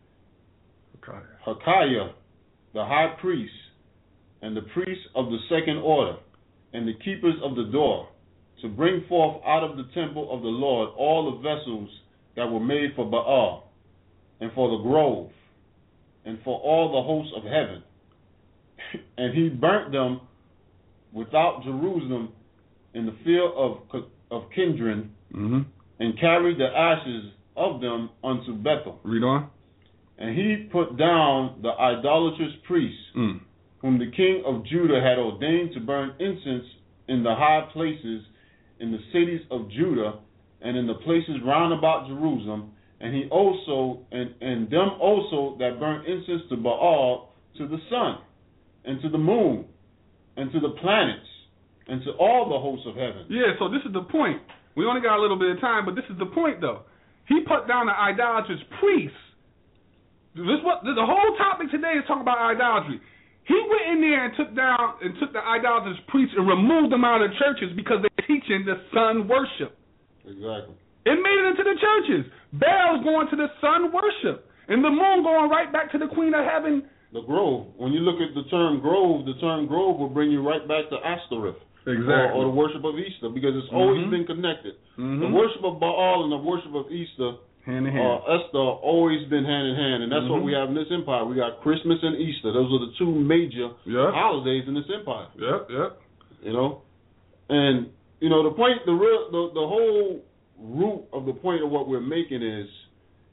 Hilkiah, the high priest, and the priests of the second order, and the keepers of the door, to bring forth out of the temple of the Lord all the vessels that were made for Baal, and for the grove, and for all the hosts of heaven. And he burnt them without Jerusalem in the field of of Kindron, mm-hmm. and carried the ashes of them unto Bethel. Read on. And he put down the idolatrous priests, mm. whom the king of Judah had ordained to burn incense in the high places in the cities of Judah and in the places round about Jerusalem, and he also and, and them also that burnt incense to Baal, to the sun, and to the moon, and to the planets, and to all the hosts of heaven. Yeah, so this is the point. We only got a little bit of time, but this is the point, though. He put down the idolatrous priests. This what the whole topic today is talking about idolatry. He went in there and took down and took the idolatrous priests and removed them out of the churches because they're teaching the sun worship. Exactly. It made it into the churches. Baal's going to the sun worship, and the moon going right back to the queen of heaven. The grove. When you look at the term grove, the term grove will bring you right back to Ashtoreth. Exactly. Or, or the worship of Easter, because it's always mm-hmm. been connected. Mm-hmm. The worship of Baal and the worship of Easter, hand in hand. Uh, Esther, always been hand in hand, and that's mm-hmm. what we have in this empire. We got Christmas and Easter. Those are the two major yep. holidays in this empire. Yep, yep. You know, and you know the point, the real, the the whole root of the point of what we're making is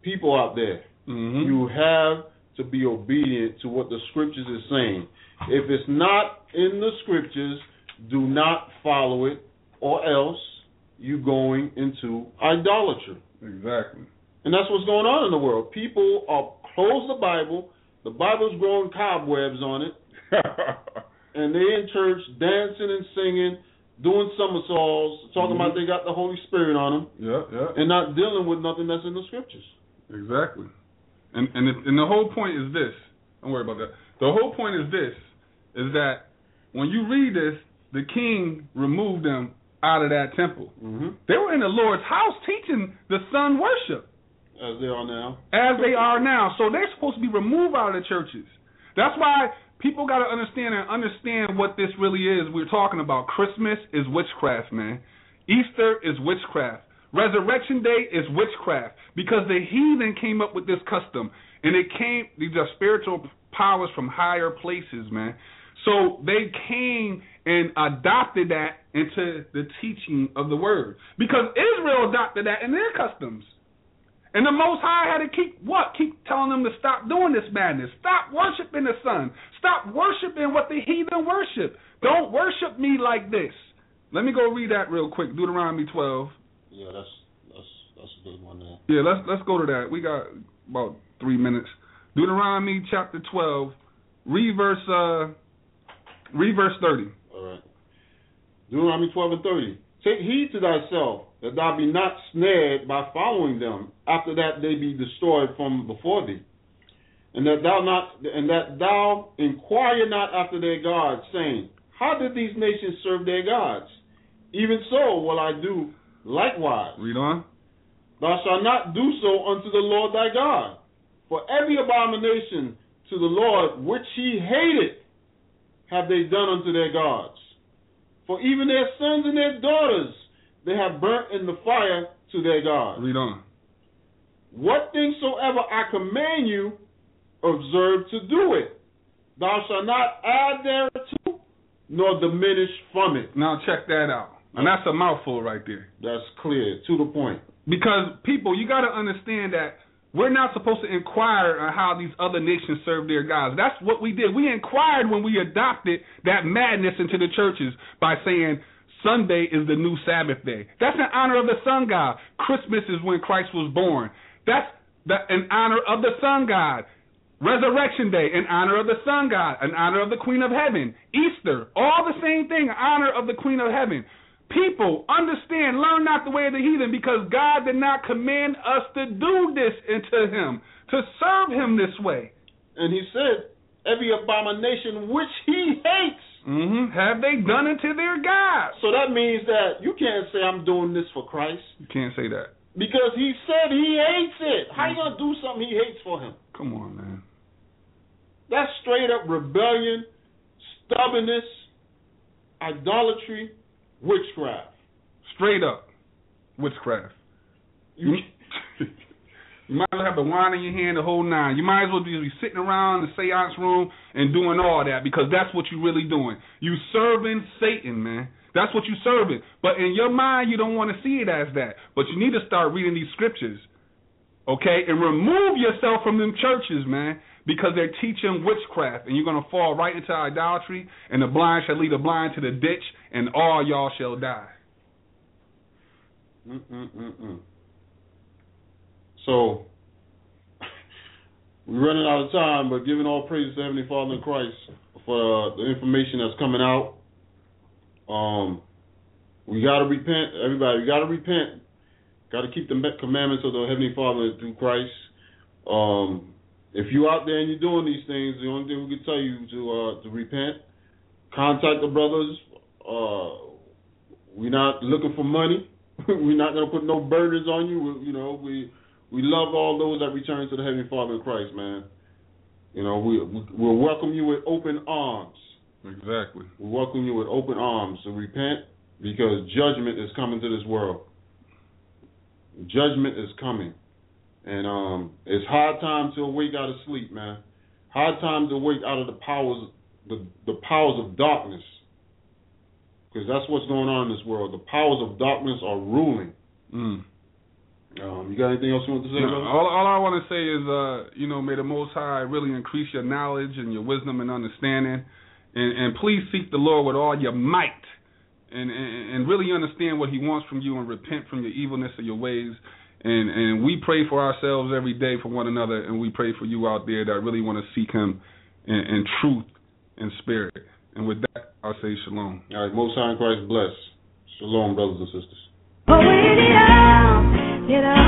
people out there. Mm-hmm. You have to be obedient to what the scriptures is saying. If it's not in the scriptures, do not follow it, or else you're going into idolatry. Exactly. And that's what's going on in the world. People are close the Bible. The Bible's growing cobwebs on it. And they in church dancing and singing, doing somersaults, talking mm-hmm. about they got the Holy Spirit on them. Yeah, yeah. And not dealing with nothing that's in the scriptures. Exactly. And and it, and the whole point is this. Don't worry about that. The whole point is this, is that when you read this, the king removed them out of that temple. Mm-hmm. They were in the Lord's house teaching the sun worship. As they are now. As they are now. So they're supposed to be removed out of the churches. That's why people got to understand and understand what this really is. We're talking about Christmas is witchcraft, man. Easter is witchcraft. Resurrection Day is witchcraft, because the heathen came up with this custom, and it came, these are spiritual powers from higher places, man. So they came and adopted that into the teaching of the word, because Israel adopted that in their customs. And the Most High had to keep what? Keep telling them to stop doing this madness. Stop worshiping the sun. Stop worshiping what the heathen worship. Don't worship me like this. Let me go read that real quick. Deuteronomy twelve. Yeah, that's that's that's a good one there. Yeah, let's let's go to that. We got about three minutes. Deuteronomy chapter twelve, read verse uh, read verse thirty. All right. Deuteronomy twelve and thirty. Take heed to thyself, that thou be not snared by following them, after that they be destroyed from before thee, and that thou not and that thou inquire not after their gods, saying, how did these nations serve their gods? Even so will I do likewise. Read on. Thou shalt not do so unto the Lord thy God. For every abomination to the Lord which he hated have they done unto their gods. For even their sons and their daughters they have burnt in the fire to their gods. Read on. What things soever I command you, observe to do it. Thou shalt not add thereto, nor diminish from it. Now check that out. And that's a mouthful right there. That's clear, to the point. Because, people, you got to understand that we're not supposed to inquire on how these other nations serve their gods. That's what we did. We inquired when we adopted that madness into the churches by saying Sunday is the new Sabbath day. That's in honor of the sun god. Christmas is when Christ was born. That's the, in honor of the sun god. Resurrection Day, in honor of the sun god, in honor of the Queen of Heaven. Easter, all the same thing, in honor of the Queen of Heaven. People, understand, learn not the way of the heathen, because God did not command us to do this into him, to serve him this way. And he said, every abomination which he hates. Mm-hmm. Have they done it to their gods? So that means that you can't say I'm doing this for Christ. You can't say that. Because he said he hates it. How you going to do something he hates for him? Come on, man. That's straight up rebellion, stubbornness, idolatry, witchcraft. Straight up witchcraft. You, you might as well have the wine in your hand the whole nine. You might as well be sitting around the seance room and doing all that, because that's what you're really doing. You serving Satan, man. That's what you serving. But in your mind, you don't want to see it as that. But you need to start reading these scriptures, okay? And remove yourself from them churches, man, because they're teaching witchcraft, and you're going to fall right into idolatry, and the blind shall lead the blind to the ditch, and all y'all shall die. Mm-mm-mm-mm. So, we're running out of time, but giving all praise to Heavenly Father in Christ for uh, the information that's coming out. Um, we got to repent, everybody. We got to repent. Got to keep the commandments of the Heavenly Father through Christ. Um, if you're out there and you're doing these things, the only thing we can tell you to uh, to repent. Contact the brothers. Uh, we're not looking for money. We're not going to put no burdens on you. We, you know, we we love all those that return to the Heavenly Father in Christ, man. You know, we, we we'll welcome you with open arms. Exactly. We welcome you with open arms to repent, because judgment is coming to this world. Judgment is coming. And um, it's hard time to awake out of sleep, man. Hard time to awake out of the powers, the, the powers of darkness. Because that's what's going on in this world. The powers of darkness are ruling. Mm. Um, you got anything else you want to say, No, brother? all, all I want to say is, uh, you know, may the Most High really increase your knowledge and your wisdom and understanding, and, and please seek the Lord with all your might, and, and, and really understand what He wants from you, and repent from your evilness of your ways. And, and we pray for ourselves every day for one another, and we pray for you out there that really want to seek Him in, in truth and spirit. And with that, I'll say shalom. All right, Most High in Christ bless. Shalom, brothers and sisters. Oh, it out, get out.